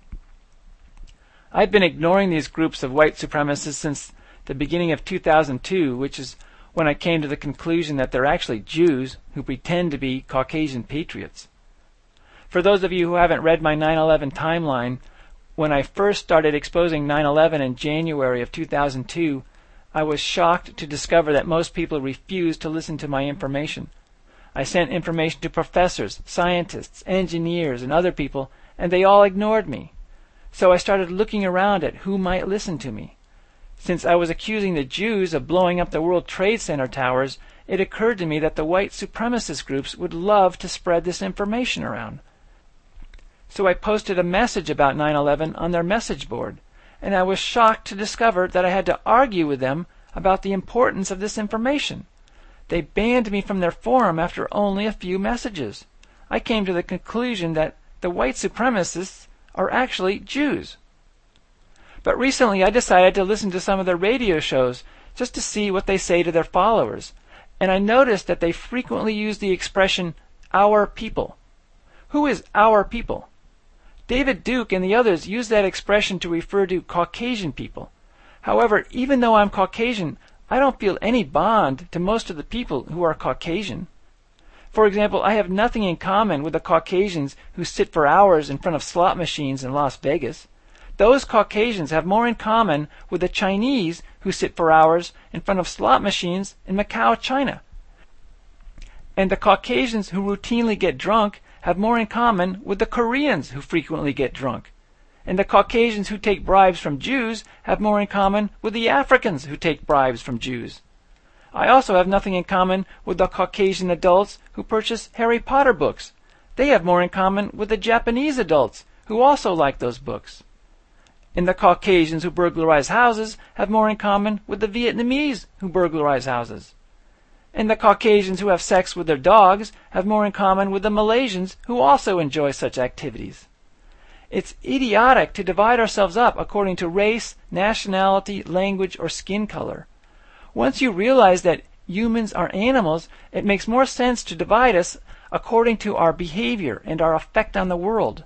[SPEAKER 1] I've been ignoring these groups of white supremacists since the beginning of 2002, which is when I came to the conclusion that they're actually Jews who pretend to be Caucasian patriots. For those of you who haven't read my 9/11 timeline, when I first started exposing 9/11 in January of 2002, I was shocked to discover that most people refused to listen to my information. I sent information to professors, scientists, engineers, and other people, and they all ignored me. So I started looking around at who might listen to me. Since I was accusing the Jews of blowing up the World Trade Center towers, it occurred to me that the white supremacist groups would love to spread this information around. So I posted a message about 9/11 on their message board, and I was shocked to discover that I had to argue with them about the importance of this information. They banned me from their forum after only a few messages. I came to the conclusion that the white supremacists are actually Jews. But recently I decided to listen to some of their radio shows just to see what they say to their followers, and I noticed that they frequently use the expression, our people. Who is our people? David Duke and the others use that expression to refer to Caucasian people. However, even though I'm Caucasian, I don't feel any bond to most of the people who are Caucasian. For example, I have nothing in common with the Caucasians who sit for hours in front of slot machines in Las Vegas. Those Caucasians have more in common with the Chinese who sit for hours in front of slot machines in Macau, China. And the Caucasians who routinely get drunk have more in common with the Koreans who frequently get drunk. And the Caucasians who take bribes from Jews have more in common with the Africans who take bribes from Jews. I also have nothing in common with the Caucasian adults who purchase Harry Potter books. They have more in common with the Japanese adults who also like those books. And the Caucasians who burglarize houses have more in common with the Vietnamese who burglarize houses. And the Caucasians who have sex with their dogs have more in common with the Malaysians who also enjoy such activities. It's idiotic to divide ourselves up according to race, nationality, language, or skin color. Once you realize that humans are animals, it makes more sense to divide us according to our behavior and our effect on the world.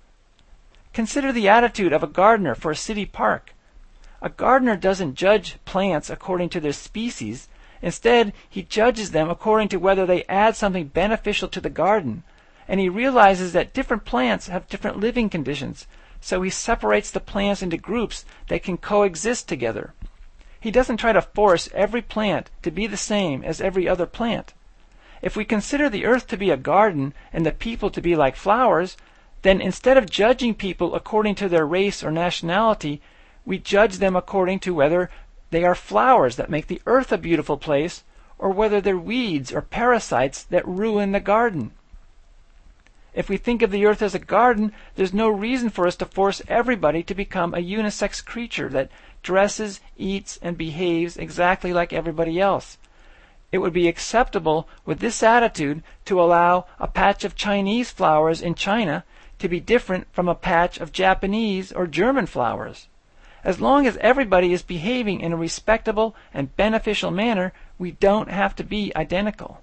[SPEAKER 1] Consider the attitude of a gardener for a city park. A gardener doesn't judge plants according to their species. Instead, he judges them according to whether they add something beneficial to the garden. And he realizes that different plants have different living conditions, so he separates the plants into groups that can coexist together. He doesn't try to force every plant to be the same as every other plant. If we consider the earth to be a garden and the people to be like flowers, then instead of judging people according to their race or nationality, we judge them according to whether they are flowers that make the earth a beautiful place, or whether they're weeds or parasites that ruin the garden. If we think of the earth as a garden, there's no reason for us to force everybody to become a unisex creature that dresses, eats, and behaves exactly like everybody else. It would be acceptable with this attitude to allow a patch of Chinese flowers in China to be different from a patch of Japanese or German flowers. As long as everybody is behaving in a respectable and beneficial manner, we don't have to be identical.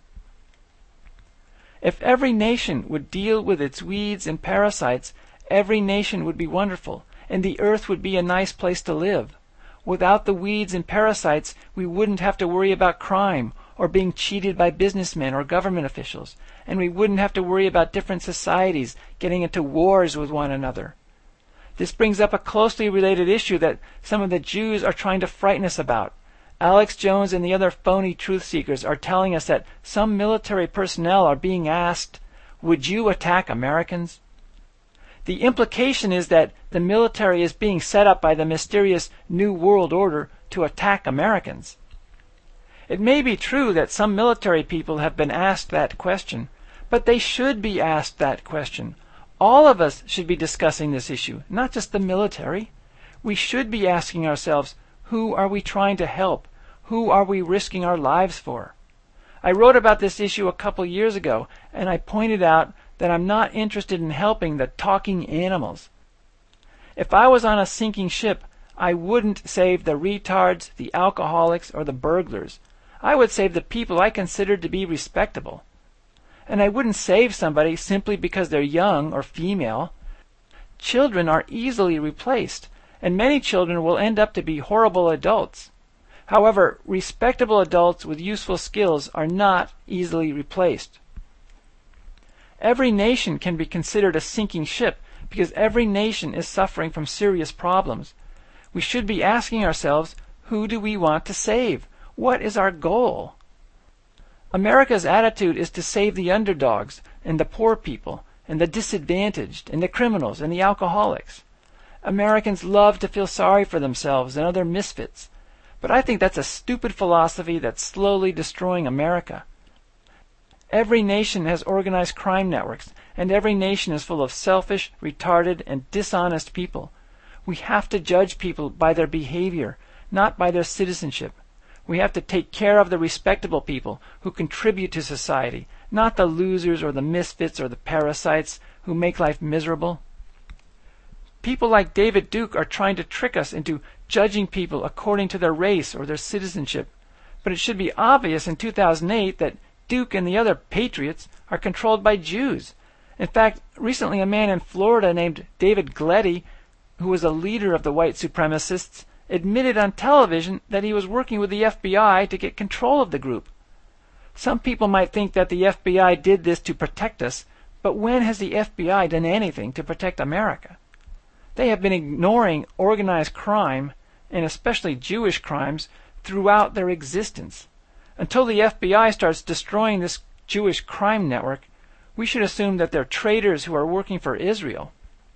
[SPEAKER 1] If every nation would deal with its weeds and parasites, every nation would be wonderful, and the earth would be a nice place to live. Without the weeds and parasites, we wouldn't have to worry about crime or being cheated by businessmen or government officials, and we wouldn't have to worry about different societies getting into wars with one another. This brings up a closely related issue that some of the Jews are trying to frighten us about. Alex Jones and the other phony truth seekers are telling us that some military personnel are being asked, "Would you attack Americans?" The implication is that the military is being set up by the mysterious New World Order to attack Americans. It may be true that some military people have been asked that question, but they should be asked that question. All of us should be discussing this issue, not just the military. We should be asking ourselves, who are we trying to help? Who are we risking our lives for? I wrote about this issue a couple years ago, and I pointed out that I'm not interested in helping the talking animals. If I was on a sinking ship, I wouldn't save the retards, the alcoholics, or the burglars. I would save the people I considered to be respectable. And I wouldn't save somebody simply because they're young or female. Children are easily replaced, and many children will end up to be horrible adults. However, respectable adults with useful skills are not easily replaced. Every nation can be considered a sinking ship because every nation is suffering from serious problems. We should be asking ourselves, who do we want to save? What is our goal? America's attitude is to save the underdogs and the poor people and the disadvantaged and the criminals and the alcoholics. Americans love to feel sorry for themselves and other misfits, but I think that's a stupid philosophy that's slowly destroying America. Every nation has organized crime networks, and every nation is full of selfish, retarded, and dishonest people. We have to judge people by their behavior, not by their citizenship. We have to take care of the respectable people who contribute to society, not the losers or the misfits or the parasites who make life miserable. People like David Duke are trying to trick us into judging people according to their race or their citizenship. But it should be obvious in 2008 that Duke and the other patriots are controlled by Jews. In fact, recently a man in Florida named David Gleddy, who was a leader of the white supremacists, admitted on television that he was working with the FBI to get control of the group. Some people might think that the FBI did this to protect us, but when has the FBI done anything to protect America? They have been ignoring organized crime, and especially Jewish crimes, throughout their existence. Until the FBI starts destroying this Jewish crime network, we should assume that they're traitors who are working for Israel.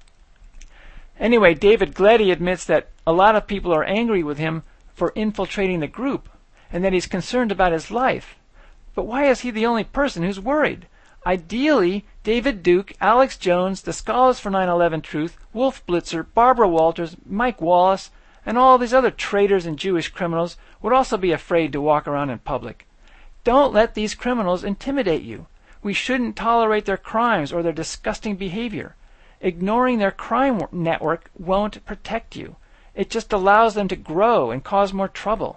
[SPEAKER 1] Anyway, David Gleddy admits that a lot of people are angry with him for infiltrating the group, and that he's concerned about his life. But why is he the only person who's worried? Ideally, David Duke, Alex Jones, the Scholars for 9/11 Truth, Wolf Blitzer, Barbara Walters, Mike Wallace, and all these other traitors and Jewish criminals would also be afraid to walk around in public. Don't let these criminals intimidate you. We shouldn't tolerate their crimes or their disgusting behavior. Ignoring their crime network won't protect you. It just allows them to grow and cause more trouble.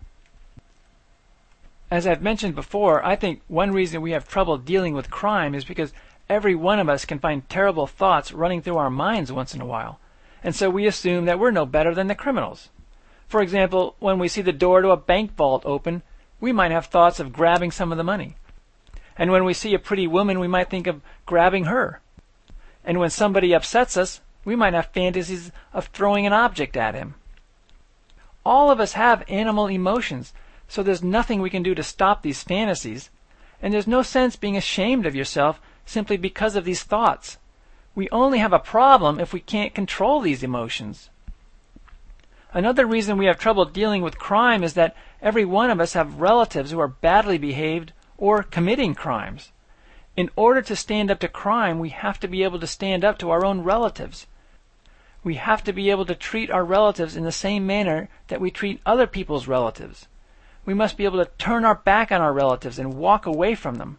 [SPEAKER 1] As I've mentioned before, I think one reason we have trouble dealing with crime is because every one of us can find terrible thoughts running through our minds once in a while. And so we assume that we're no better than the criminals. For example, when we see the door to a bank vault open, we might have thoughts of grabbing some of the money. And when we see a pretty woman, we might think of grabbing her. And when somebody upsets us, we might have fantasies of throwing an object at him. All of us have animal emotions, so there's nothing we can do to stop these fantasies. And there's no sense being ashamed of yourself simply because of these thoughts. We only have a problem if we can't control these emotions. Another reason we have trouble dealing with crime is that every one of us have relatives who are badly behaved or committing crimes. In order to stand up to crime, we have to be able to stand up to our own relatives. We have to be able to treat our relatives in the same manner that we treat other people's relatives. We must be able to turn our back on our relatives and walk away from them.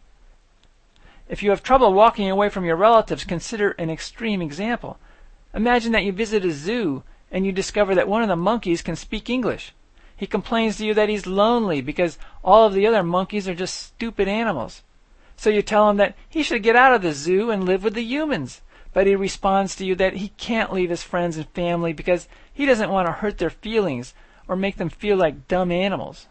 [SPEAKER 1] If you have trouble walking away from your relatives, consider an extreme example. Imagine that you visit a zoo and you discover that one of the monkeys can speak English. He complains to you that he's lonely because all of the other monkeys are just stupid animals. So you tell him that he should get out of the zoo and live with the humans. But he responds to you that he can't leave his friends and family because he doesn't want to hurt their feelings or make them feel like dumb animals.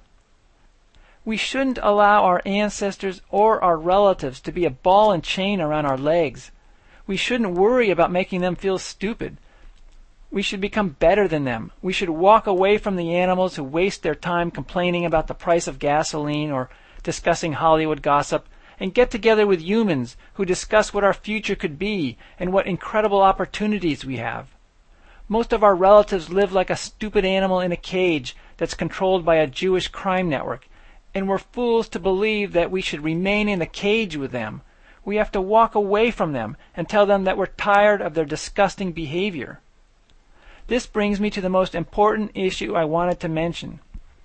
[SPEAKER 1] We shouldn't allow our ancestors or our relatives to be a ball and chain around our legs. We shouldn't worry about making them feel stupid. We should become better than them. We should walk away from the animals who waste their time complaining about the price of gasoline or discussing Hollywood gossip, and get together with humans who discuss what our future could be and what incredible opportunities we have. Most of our relatives live like a stupid animal in a cage that's controlled by a Jewish crime network, and we're fools to believe that we should remain in the cage with them. We have to walk away from them and tell them that we're tired of their disgusting behavior. This brings me to the most important issue I wanted to mention.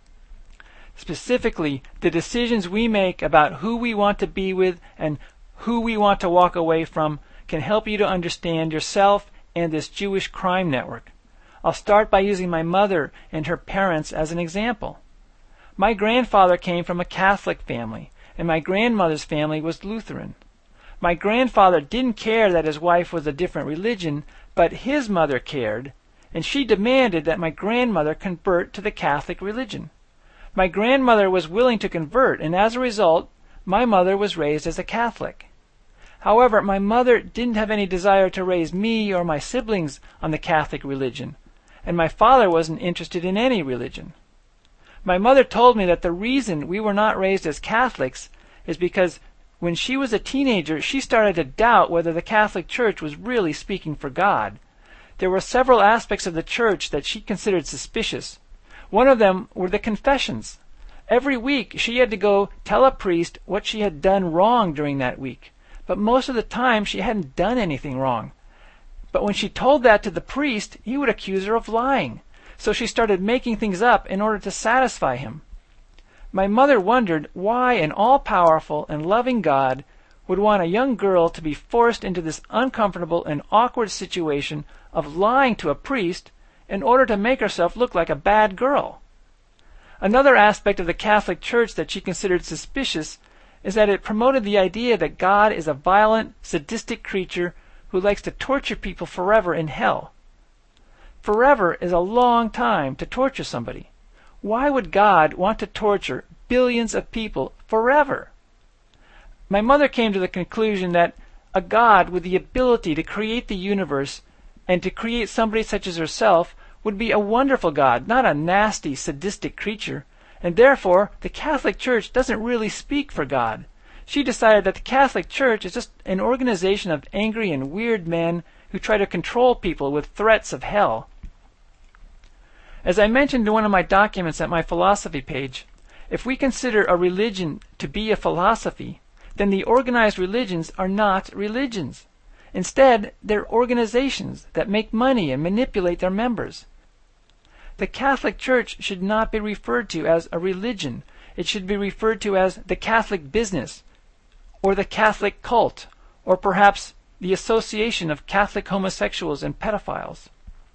[SPEAKER 1] Specifically, the decisions we make about who we want to be with and who we want to walk away from can help you to understand yourself and this Jewish crime network. I'll start by using my mother and her parents as an example. My grandfather came from a Catholic family, and my grandmother's family was Lutheran. My grandfather didn't care that his wife was a different religion, but his mother cared, and she demanded that my grandmother convert to the Catholic religion. My grandmother was willing to convert, and as a result, my mother was raised as a Catholic. However, my mother didn't have any desire to raise me or my siblings on the Catholic religion, and my father wasn't interested in any religion. My mother told me that the reason we were not raised as Catholics is because when she was a teenager, she started to doubt whether the Catholic Church was really speaking for God. There were several aspects of the church that she considered suspicious. One of them were the confessions. Every week she had to go tell a priest what she had done wrong during that week, but most of the time she hadn't done anything wrong. But when she told that to the priest, he would accuse her of lying. So she started making things up in order to satisfy him. My mother wondered why an all-powerful and loving God would want a young girl to be forced into this uncomfortable and awkward situation of lying to a priest in order to make herself look like a bad girl. Another aspect of the Catholic Church that she considered suspicious is that it promoted the idea that God is a violent, sadistic creature who likes to torture people forever in hell. Forever is a long time to torture somebody. Why would God want to torture billions of people forever? My mother came to the conclusion that a God with the ability to create the universe and to create somebody such as herself would be a wonderful God, not a nasty, sadistic creature, and therefore the Catholic Church doesn't really speak for God. She decided that the Catholic Church is just an organization of angry and weird men who try to control people with threats of hell. As I mentioned in one of my documents at my philosophy page, if we consider a religion to be a philosophy, then the organized religions are not religions. Instead, they're organizations that make money and manipulate their members. The Catholic Church should not be referred to as a religion. It should be referred to as the Catholic business, or the Catholic cult, or perhaps the Association of Catholic Homosexuals and Pedophiles.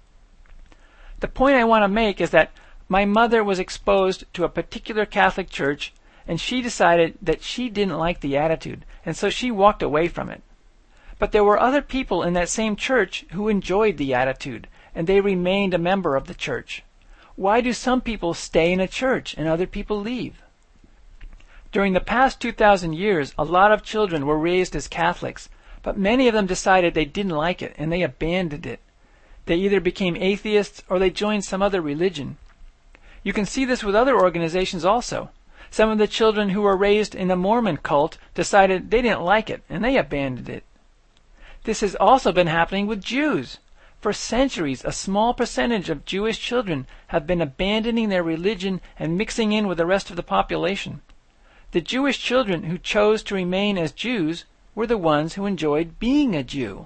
[SPEAKER 1] The point I want to make is that my mother was exposed to a particular Catholic church, and she decided that she didn't like the attitude, and so she walked away from it. But there were other people in that same church who enjoyed the attitude, and they remained a member of the church. Why do some people stay in a church and other people leave? During the past 2,000 years, a lot of children were raised as Catholics, but many of them decided they didn't like it, and they abandoned it. They either became atheists or they joined some other religion. You can see this with other organizations also. Some of the children who were raised in the Mormon cult decided they didn't like it, and they abandoned it. This has also been happening with Jews. For centuries, a small percentage of Jewish children have been abandoning their religion and mixing in with the rest of the population. The Jewish children who chose to remain as Jews were the ones who enjoyed being a Jew.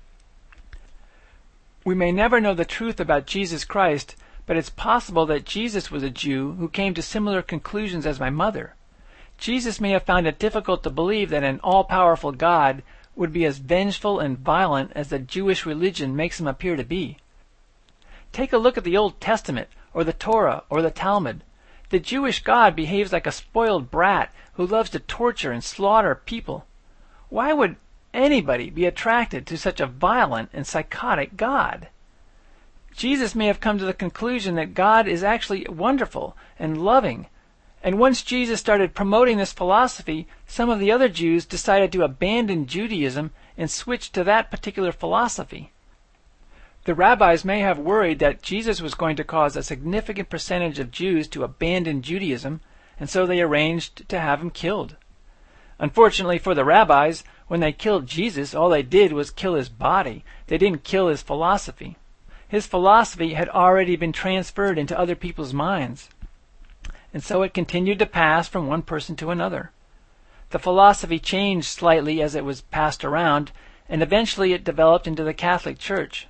[SPEAKER 1] We may never know the truth about Jesus Christ, but it's possible that Jesus was a Jew who came to similar conclusions as my mother. Jesus may have found it difficult to believe that an all-powerful God would be as vengeful and violent as the Jewish religion makes him appear to be. Take a look at the Old Testament, or the Torah, or the Talmud. The Jewish God behaves like a spoiled brat who loves to torture and slaughter people. Why would anybody be attracted to such a violent and psychotic God? Jesus may have come to the conclusion that God is actually wonderful and loving. And once Jesus started promoting this philosophy, some of the other Jews decided to abandon Judaism and switch to that particular philosophy. The rabbis may have worried that Jesus was going to cause a significant percentage of Jews to abandon Judaism, and so they arranged to have him killed. Unfortunately for the rabbis, when they killed Jesus, all they did was kill his body. They didn't kill his philosophy. His philosophy had already been transferred into other people's minds. And so it continued to pass from one person to another. The philosophy changed slightly as it was passed around, and eventually it developed into the Catholic Church.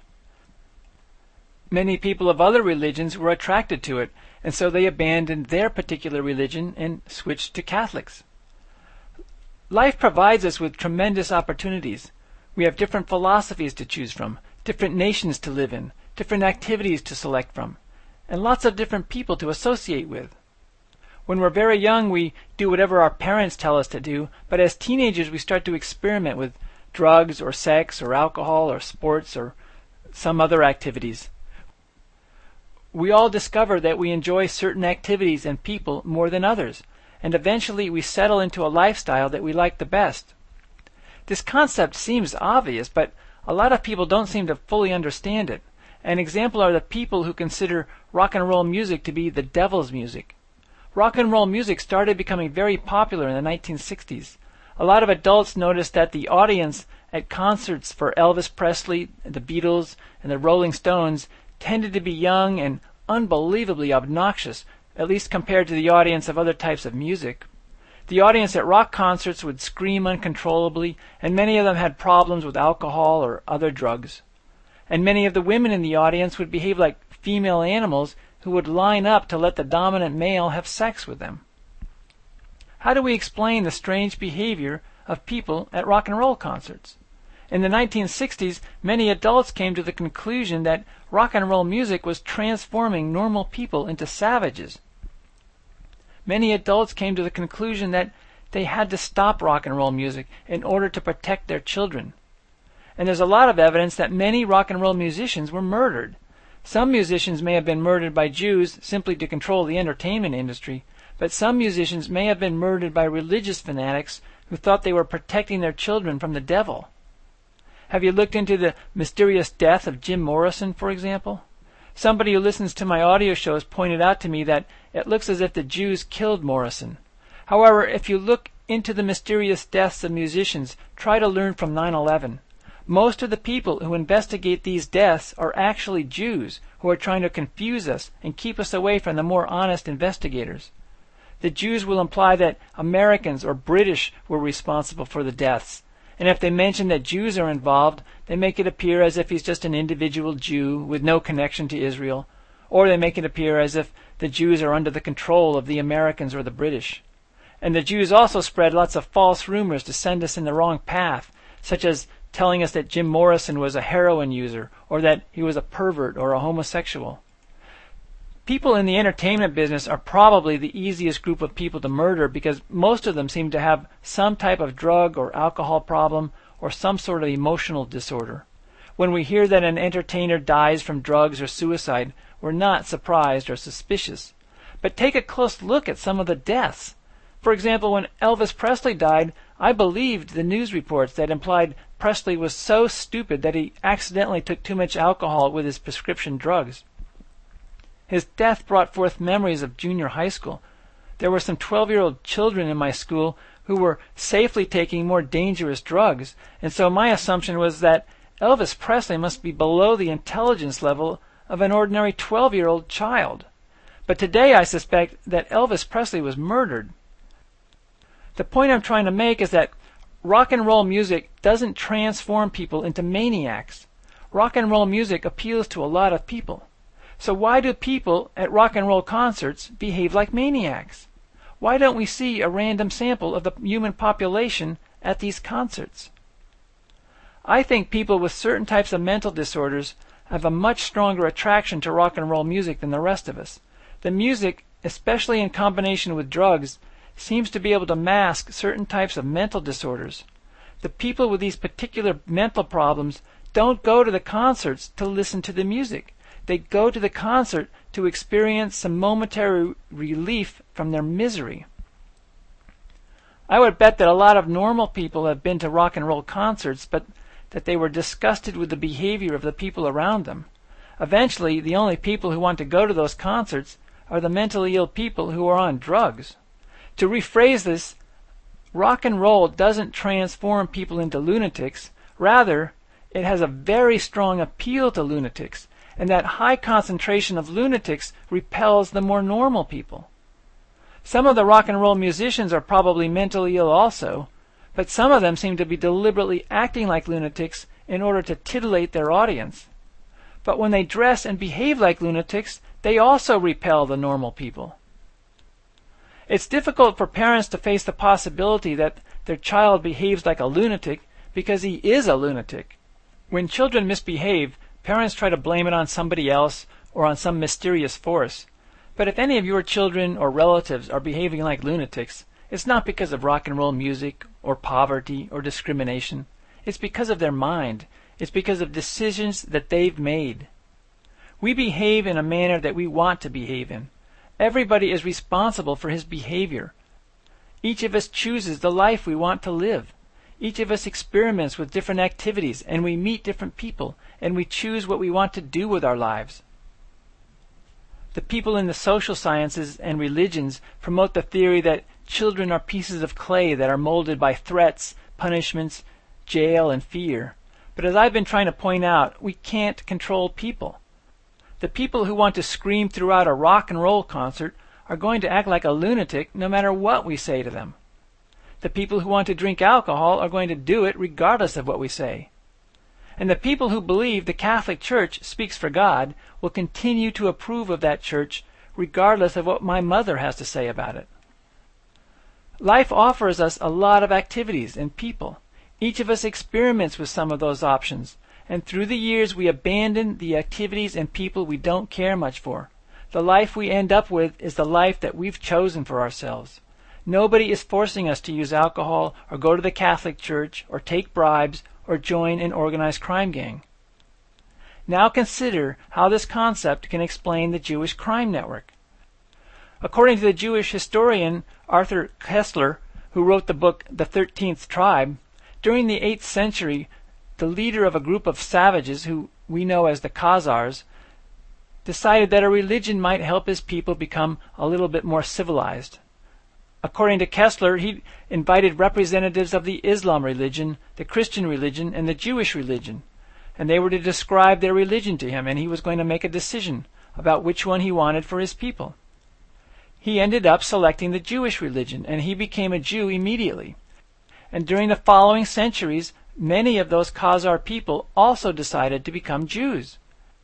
[SPEAKER 1] Many people of other religions were attracted to it, and so they abandoned their particular religion and switched to Catholics. Life provides us with tremendous opportunities. We have different philosophies to choose from, different nations to live in, different activities to select from, and lots of different people to associate with. When we're very young, we do whatever our parents tell us to do, but as teenagers we start to experiment with drugs or sex or alcohol or sports or some other activities. We all discover that we enjoy certain activities and people more than others, and eventually we settle into a lifestyle that we like the best. This concept seems obvious, but a lot of people don't seem to fully understand it. An example are the people who consider rock and roll music to be the devil's music. Rock and roll music started becoming very popular in the 1960s. A lot of adults noticed that the audience at concerts for Elvis Presley, the Beatles, and the Rolling Stones tended to be young and unbelievably obnoxious, at least compared to the audience of other types of music. The audience at rock concerts would scream uncontrollably, and many of them had problems with alcohol or other drugs. And many of the women in the audience would behave like female animals who would line up to let the dominant male have sex with them. How do we explain the strange behavior of people at rock and roll concerts? In the 1960s, many adults came to the conclusion that rock and roll music was transforming normal people into savages. Many adults came to the conclusion that they had to stop rock and roll music in order to protect their children. And there's a lot of evidence that many rock and roll musicians were murdered. Some musicians may have been murdered by Jews simply to control the entertainment industry, but some musicians may have been murdered by religious fanatics who thought they were protecting their children from the devil. Have you looked into the mysterious death of Jim Morrison, for example? Somebody who listens to my audio shows pointed out to me that it looks as if the Jews killed Morrison. However, if you look into the mysterious deaths of musicians, try to learn from 9/11. Most of the people who investigate these deaths are actually Jews who are trying to confuse us and keep us away from the more honest investigators. The Jews will imply that Americans or British were responsible for the deaths, and if they mention that Jews are involved, they make it appear as if he's just an individual Jew with no connection to Israel, or they make it appear as if the Jews are under the control of the Americans or the British. And the Jews also spread lots of false rumors to send us in the wrong path, such as telling us that Jim Morrison was a heroin user, or that he was a pervert or a homosexual. People in the entertainment business are probably the easiest group of people to murder because most of them seem to have some type of drug or alcohol problem or some sort of emotional disorder. When we hear that an entertainer dies from drugs or suicide, we're not surprised or suspicious. But take a close look at some of the deaths. For example, when Elvis Presley died, I believed the news reports that implied Presley was so stupid that he accidentally took too much alcohol with his prescription drugs. His death brought forth memories of junior high school. There were some 12-year-old children in my school who were safely taking more dangerous drugs, and so my assumption was that Elvis Presley must be below the intelligence level of an ordinary 12-year-old child. But today I suspect that Elvis Presley was murdered. The point I'm trying to make is that rock and roll music doesn't transform people into maniacs. Rock and roll music appeals to a lot of people. So why do people at rock and roll concerts behave like maniacs? Why don't we see a random sample of the human population at these concerts? I think people with certain types of mental disorders have a much stronger attraction to rock and roll music than the rest of us. The music, especially in combination with drugs, seems to be able to mask certain types of mental disorders. The people with these particular mental problems don't go to the concerts to listen to the music. They go to the concert to experience some momentary relief from their misery. I would bet that a lot of normal people have been to rock and roll concerts, but that they were disgusted with the behavior of the people around them. Eventually, the only people who want to go to those concerts are the mentally ill people who are on drugs. To rephrase this, rock and roll doesn't transform people into lunatics. Rather, it has a very strong appeal to lunatics, and that high concentration of lunatics repels the more normal people. Some of the rock and roll musicians are probably mentally ill also, but some of them seem to be deliberately acting like lunatics in order to titillate their audience. But when they dress and behave like lunatics, they also repel the normal people. It's difficult for parents to face the possibility that their child behaves like a lunatic because he is a lunatic. When children misbehave, parents try to blame it on somebody else or on some mysterious force. But if any of your children or relatives are behaving like lunatics, it's not because of rock and roll music or poverty or discrimination. It's because of their mind. It's because of decisions that they've made. We behave in a manner that we want to behave in. Everybody is responsible for his behavior. Each of us chooses the life we want to live. Each of us experiments with different activities, and we meet different people, and we choose what we want to do with our lives. The people in the social sciences and religions promote the theory that children are pieces of clay that are molded by threats, punishments, jail, and fear. But as I've been trying to point out, we can't control people. The people who want to scream throughout a rock and roll concert are going to act like a lunatic no matter what we say to them. The people who want to drink alcohol are going to do it regardless of what we say. And the people who believe the Catholic Church speaks for God will continue to approve of that church regardless of what my mother has to say about it. Life offers us a lot of activities and people. Each of us experiments with some of those options, and through the years we abandon the activities and people we don't care much for. The life we end up with is the life that we've chosen for ourselves. Nobody is forcing us to use alcohol or go to the Catholic Church or take bribes or join an organized crime gang. Now consider how this concept can explain the Jewish crime network. According to the Jewish historian Arthur Koestler, who wrote the book The 13th Tribe, during the 8th century, the leader of a group of savages who we know as the Khazars decided that a religion might help his people become a little bit more civilized. According to Koestler, he invited representatives of the Islam religion, the Christian religion, and the Jewish religion, and they were to describe their religion to him, and he was going to make a decision about which one he wanted for his people. He ended up selecting the Jewish religion, and he became a Jew immediately. And during the following centuries, many of those Khazar people also decided to become Jews.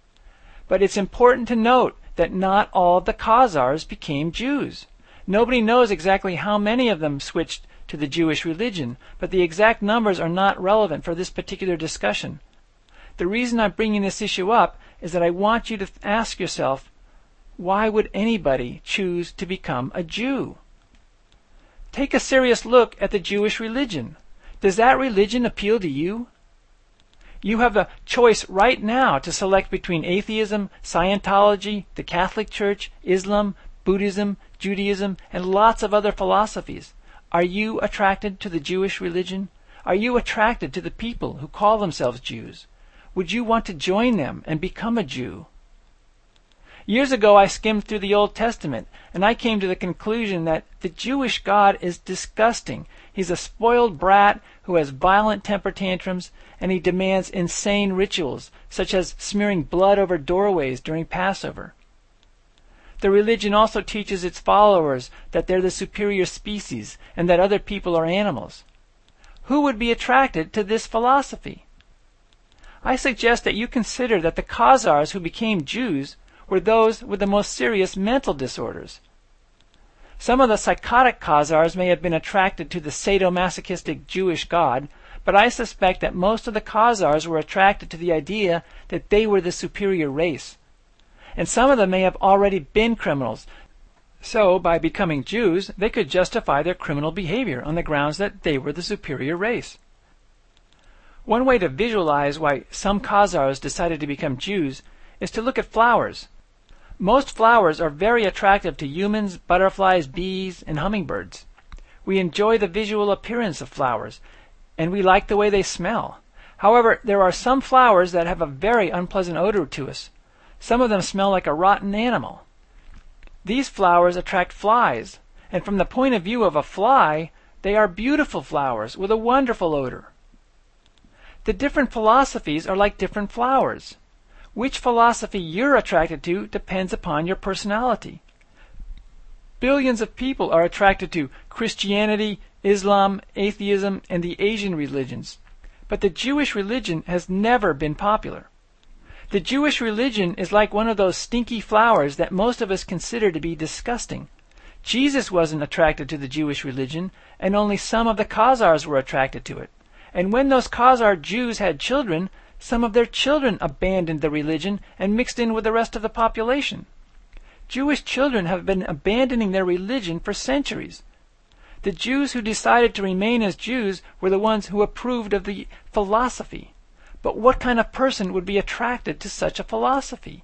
[SPEAKER 1] But it's important to note that not all of the Khazars became Jews. Nobody knows exactly how many of them switched to the Jewish religion, but the exact numbers are not relevant for this particular discussion. The reason I'm bringing this issue up is that I want you to ask yourself, why would anybody choose to become a Jew? Take a serious look at the Jewish religion. Does that religion appeal to you? You have a choice right now to select between atheism, Scientology, the Catholic Church, Islam, Buddhism, Judaism, and lots of other philosophies. Are you attracted to the Jewish religion? Are you attracted to the people who call themselves Jews? Would you want to join them and become a Jew? Years ago, I skimmed through the Old Testament, and I came to the conclusion that the Jewish God is disgusting. He's a spoiled brat who has violent temper tantrums, and he demands insane rituals, such as smearing blood over doorways during Passover. The religion also teaches its followers that they're the superior species and that other people are animals. Who would be attracted to this philosophy? I suggest that you consider that the Khazars who became Jews were those with the most serious mental disorders. Some of the psychotic Khazars may have been attracted to the sadomasochistic Jewish god, but I suspect that most of the Khazars were attracted to the idea that they were the superior race. And some of them may have already been criminals, so by becoming Jews, they could justify their criminal behavior on the grounds that they were the superior race. One way to visualize why some Khazars decided to become Jews is to look at flowers. Most flowers are very attractive to humans, butterflies, bees, and hummingbirds. We enjoy the visual appearance of flowers, and we like the way they smell. However, there are some flowers that have a very unpleasant odor to us. Some of them smell like a rotten animal. These flowers attract flies, and from the point of view of a fly, they are beautiful flowers with a wonderful odor. The different philosophies are like different flowers. Which philosophy you're attracted to depends upon your personality. Billions of people are attracted to Christianity, Islam, atheism, and the Asian religions. But the Jewish religion has never been popular. The Jewish religion is like one of those stinky flowers that most of us consider to be disgusting. Jesus wasn't attracted to the Jewish religion, and only some of the Khazars were attracted to it. And when those Khazar Jews had children, some of their children abandoned the religion and mixed in with the rest of the population. Jewish children have been abandoning their religion for centuries. The Jews who decided to remain as Jews were the ones who approved of the philosophy. But what kind of person would be attracted to such a philosophy?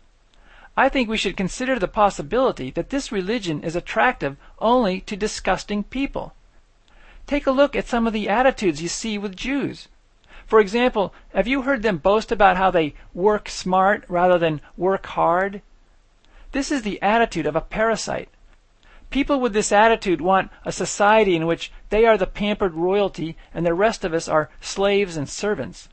[SPEAKER 1] I think we should consider the possibility that this religion is attractive only to disgusting people. Take a look at some of the attitudes you see with Jews. For example, have you heard them boast about how they work smart rather than work hard? This is the attitude of a parasite. People with this attitude want a society in which they are the pampered royalty and the rest of us are slaves and servants.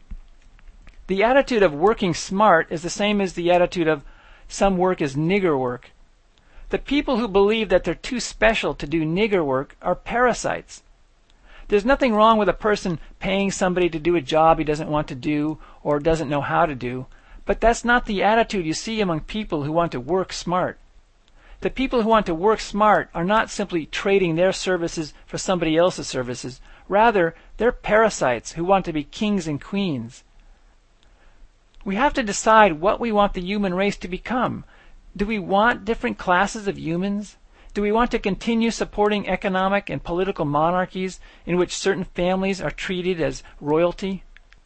[SPEAKER 1] The attitude of working smart is the same as the attitude of some work is nigger work. The people who believe that they're too special to do nigger work are parasites. There's nothing wrong with a person paying somebody to do a job he doesn't want to do or doesn't know how to do, but that's not the attitude you see among people who want to work smart. The people who want to work smart are not simply trading their services for somebody else's services. Rather, they're parasites who want to be kings and queens. We have to decide what we want the human race to become. Do we want different classes of humans? Do we want to continue supporting economic and political monarchies in which certain families are treated as royalty?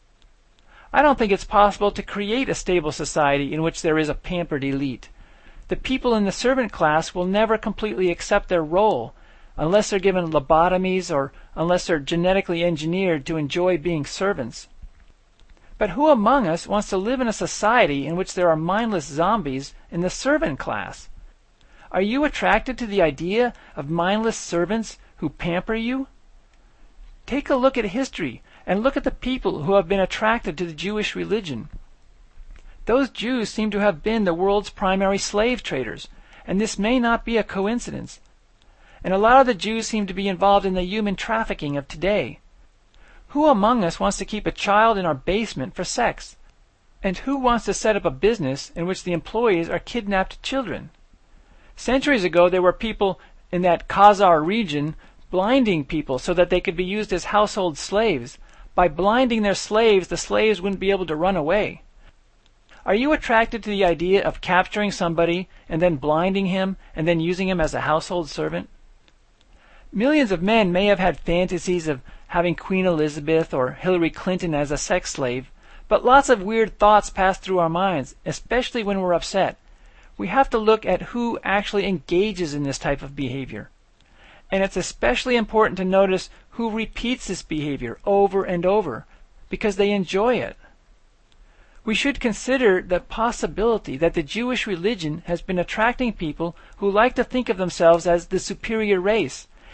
[SPEAKER 1] I don't think it's possible to create a stable society in which there is a pampered elite. The people in the servant class will never completely accept their role unless they're given lobotomies or unless they're genetically engineered to enjoy being servants. But who among us wants to live in a society in which there are mindless zombies in the servant class? Are you attracted to the idea of mindless servants who pamper you? Take a look at history and look at the people who have been attracted to the Jewish religion. Those Jews seem to have been the world's primary slave traders, and this may not be a coincidence. And a lot of the Jews seem to be involved in the human trafficking of today. Who among us wants to keep a child in our basement for sex? And who wants to set up a business in which the employees are kidnapped children? Centuries ago, there were people in that Khazar region blinding people so that they could be used as household slaves. By blinding their slaves, the slaves wouldn't be able to run away. Are you attracted to the idea of capturing somebody and then blinding him and then using him as a household servant? Millions of men may have had fantasies of having Queen Elizabeth or Hillary Clinton as a sex slave, but lots of weird thoughts pass through our minds, especially when we're upset. We have to look at who actually engages in this type of behavior. And it's especially important to notice who repeats this behavior over and over, because they enjoy it. We should consider the possibility that the Jewish religion has been attracting people who like to think of themselves as the superior race,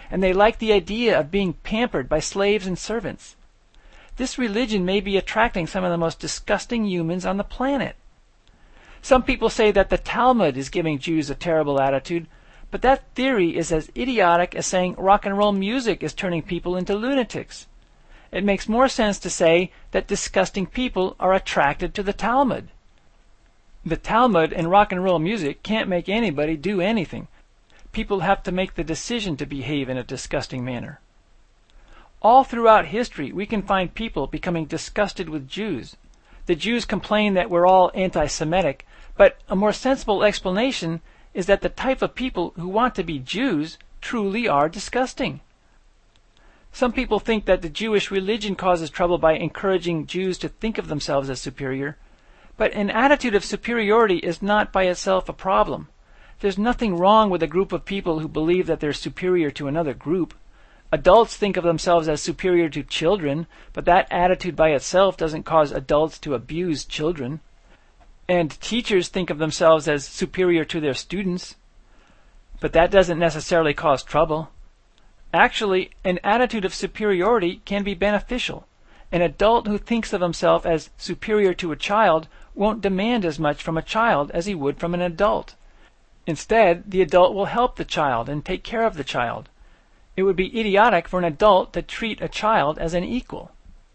[SPEAKER 1] and they like the idea of being pampered by slaves and servants. This religion may be attracting some of the most disgusting humans on the planet. Some people say that the Talmud is giving Jews a terrible attitude, but that theory is as idiotic as saying rock and roll music is turning people into lunatics. It makes more sense to say that disgusting people are attracted to the Talmud. The Talmud and rock and roll music can't make anybody do anything. People have to make the decision to behave in a disgusting manner. All throughout history, we can find people becoming disgusted with Jews. The Jews complain that we're all anti-Semitic, but a more sensible explanation is that the type of people who want to be Jews truly are disgusting. Some people think that the Jewish religion causes trouble by encouraging Jews to think of themselves as superior, but an attitude of superiority is not by itself a problem. There's nothing wrong with a group of people who believe that they're superior to another group. Adults think of themselves as superior to children, but that attitude by itself doesn't cause adults to abuse children. And teachers think of themselves as superior to their students, but that doesn't necessarily cause trouble. Actually, an attitude of superiority can be beneficial. An adult who thinks of himself as superior to a child won't demand as much from a child as he would from an adult. Instead, the adult will help the child and take care of the child. It would be idiotic for an adult to treat a child as an equal.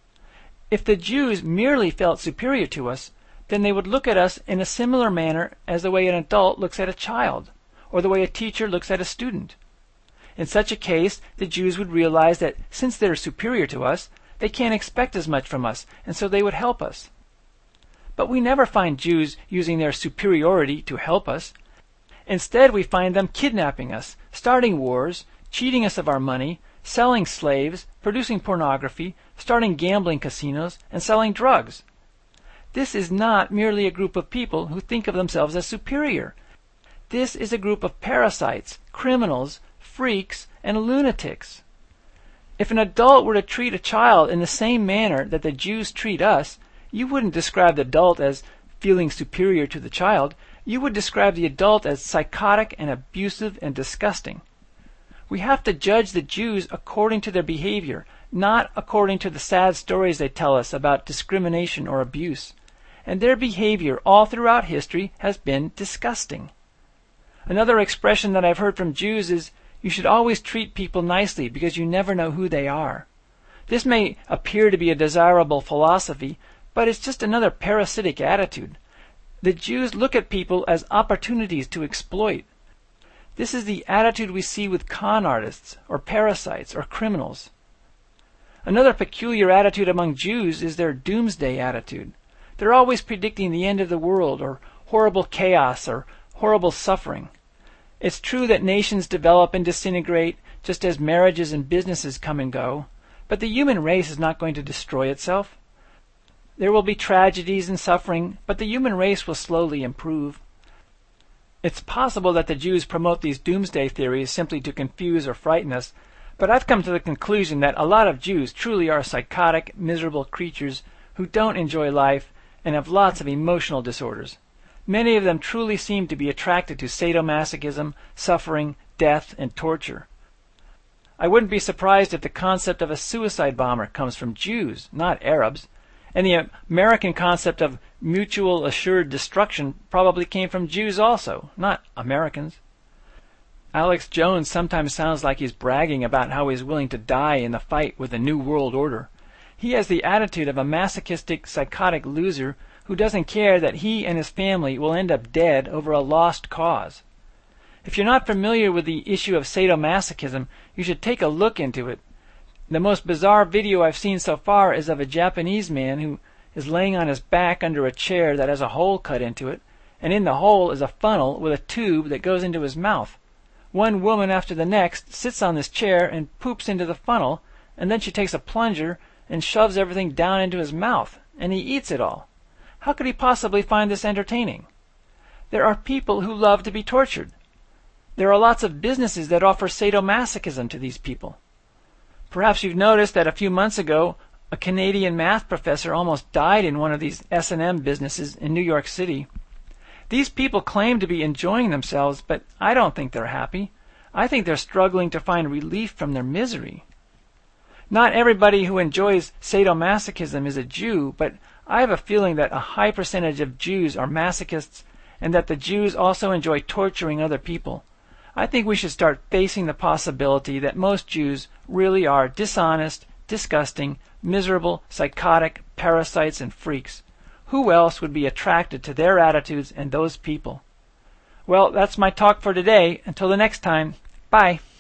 [SPEAKER 1] If the Jews merely felt superior to us, then they would look at us in a similar manner as the way an adult looks at a child, or the way a teacher looks at a student. In such a case, the Jews would realize that since they're superior to us, they can't expect as much from us, and so they would help us. But we never find Jews using their superiority to help us. Instead, we find them kidnapping us, starting wars, cheating us of our money, selling slaves, producing pornography, starting gambling casinos, and selling drugs. This is not merely a group of people who think of themselves as superior. This is a group of parasites, criminals, freaks, and lunatics. If an adult were to treat a child in the same manner that the Jews treat us, you wouldn't describe the adult as feeling superior to the child. You would describe the adult as psychotic and abusive and disgusting. We have to judge the Jews according to their behavior, not according to the sad stories they tell us about discrimination or abuse. And their behavior all throughout history has been disgusting. Another expression that I've heard from Jews is, you should always treat people nicely because you never know who they are. This may appear to be a desirable philosophy, but it's just another parasitic attitude. The Jews look at people as opportunities to exploit. This is the attitude we see with con artists, or parasites, or criminals. Another peculiar attitude among Jews is their doomsday attitude. They're always predicting the end of the world, or horrible chaos, or horrible suffering. It's true that nations develop and disintegrate, just as marriages and businesses come and go, but the human race is not going to destroy itself. There will be tragedies and suffering, but the human race will slowly improve. It's possible that the Jews promote these doomsday theories simply to confuse or frighten us, but I've come to the conclusion that a lot of Jews truly are psychotic, miserable creatures who don't enjoy life and have lots of emotional disorders. Many of them truly seem to be attracted to sadomasochism, suffering, death, and torture. I wouldn't be surprised if the concept of a suicide bomber comes from Jews, not Arabs. And the American concept of mutual assured destruction probably came from Jews also, not Americans. Alex Jones sometimes sounds like he's bragging about how he's willing to die in the fight with the New World Order. He has the attitude of a masochistic, psychotic loser who doesn't care that he and his family will end up dead over a lost cause. If you're not familiar with the issue of sadomasochism, you should take a look into it. The most bizarre video I've seen so far is of a Japanese man who is laying on his back under a chair that has a hole cut into it, and in the hole is a funnel with a tube that goes into his mouth. One woman after the next sits on this chair and poops into the funnel, and then she takes a plunger and shoves everything down into his mouth, and he eats it all. How could he possibly find this entertaining? There are people who love to be tortured. There are lots of businesses that offer sadomasochism to these people. Perhaps you've noticed that a few months ago, a Canadian math professor almost died in one of these S&M businesses in New York City. These people claim to be enjoying themselves, but I don't think they're happy. I think they're struggling to find relief from their misery. Not everybody who enjoys sadomasochism is a Jew, but I have a feeling that a high percentage of Jews are masochists and that the Jews also enjoy torturing other people. I think we should start facing the possibility that most Jews really are dishonest, disgusting, miserable, psychotic parasites and freaks. Who else would be attracted to their attitudes and those people? Well, that's my talk for today. Until the next time, bye.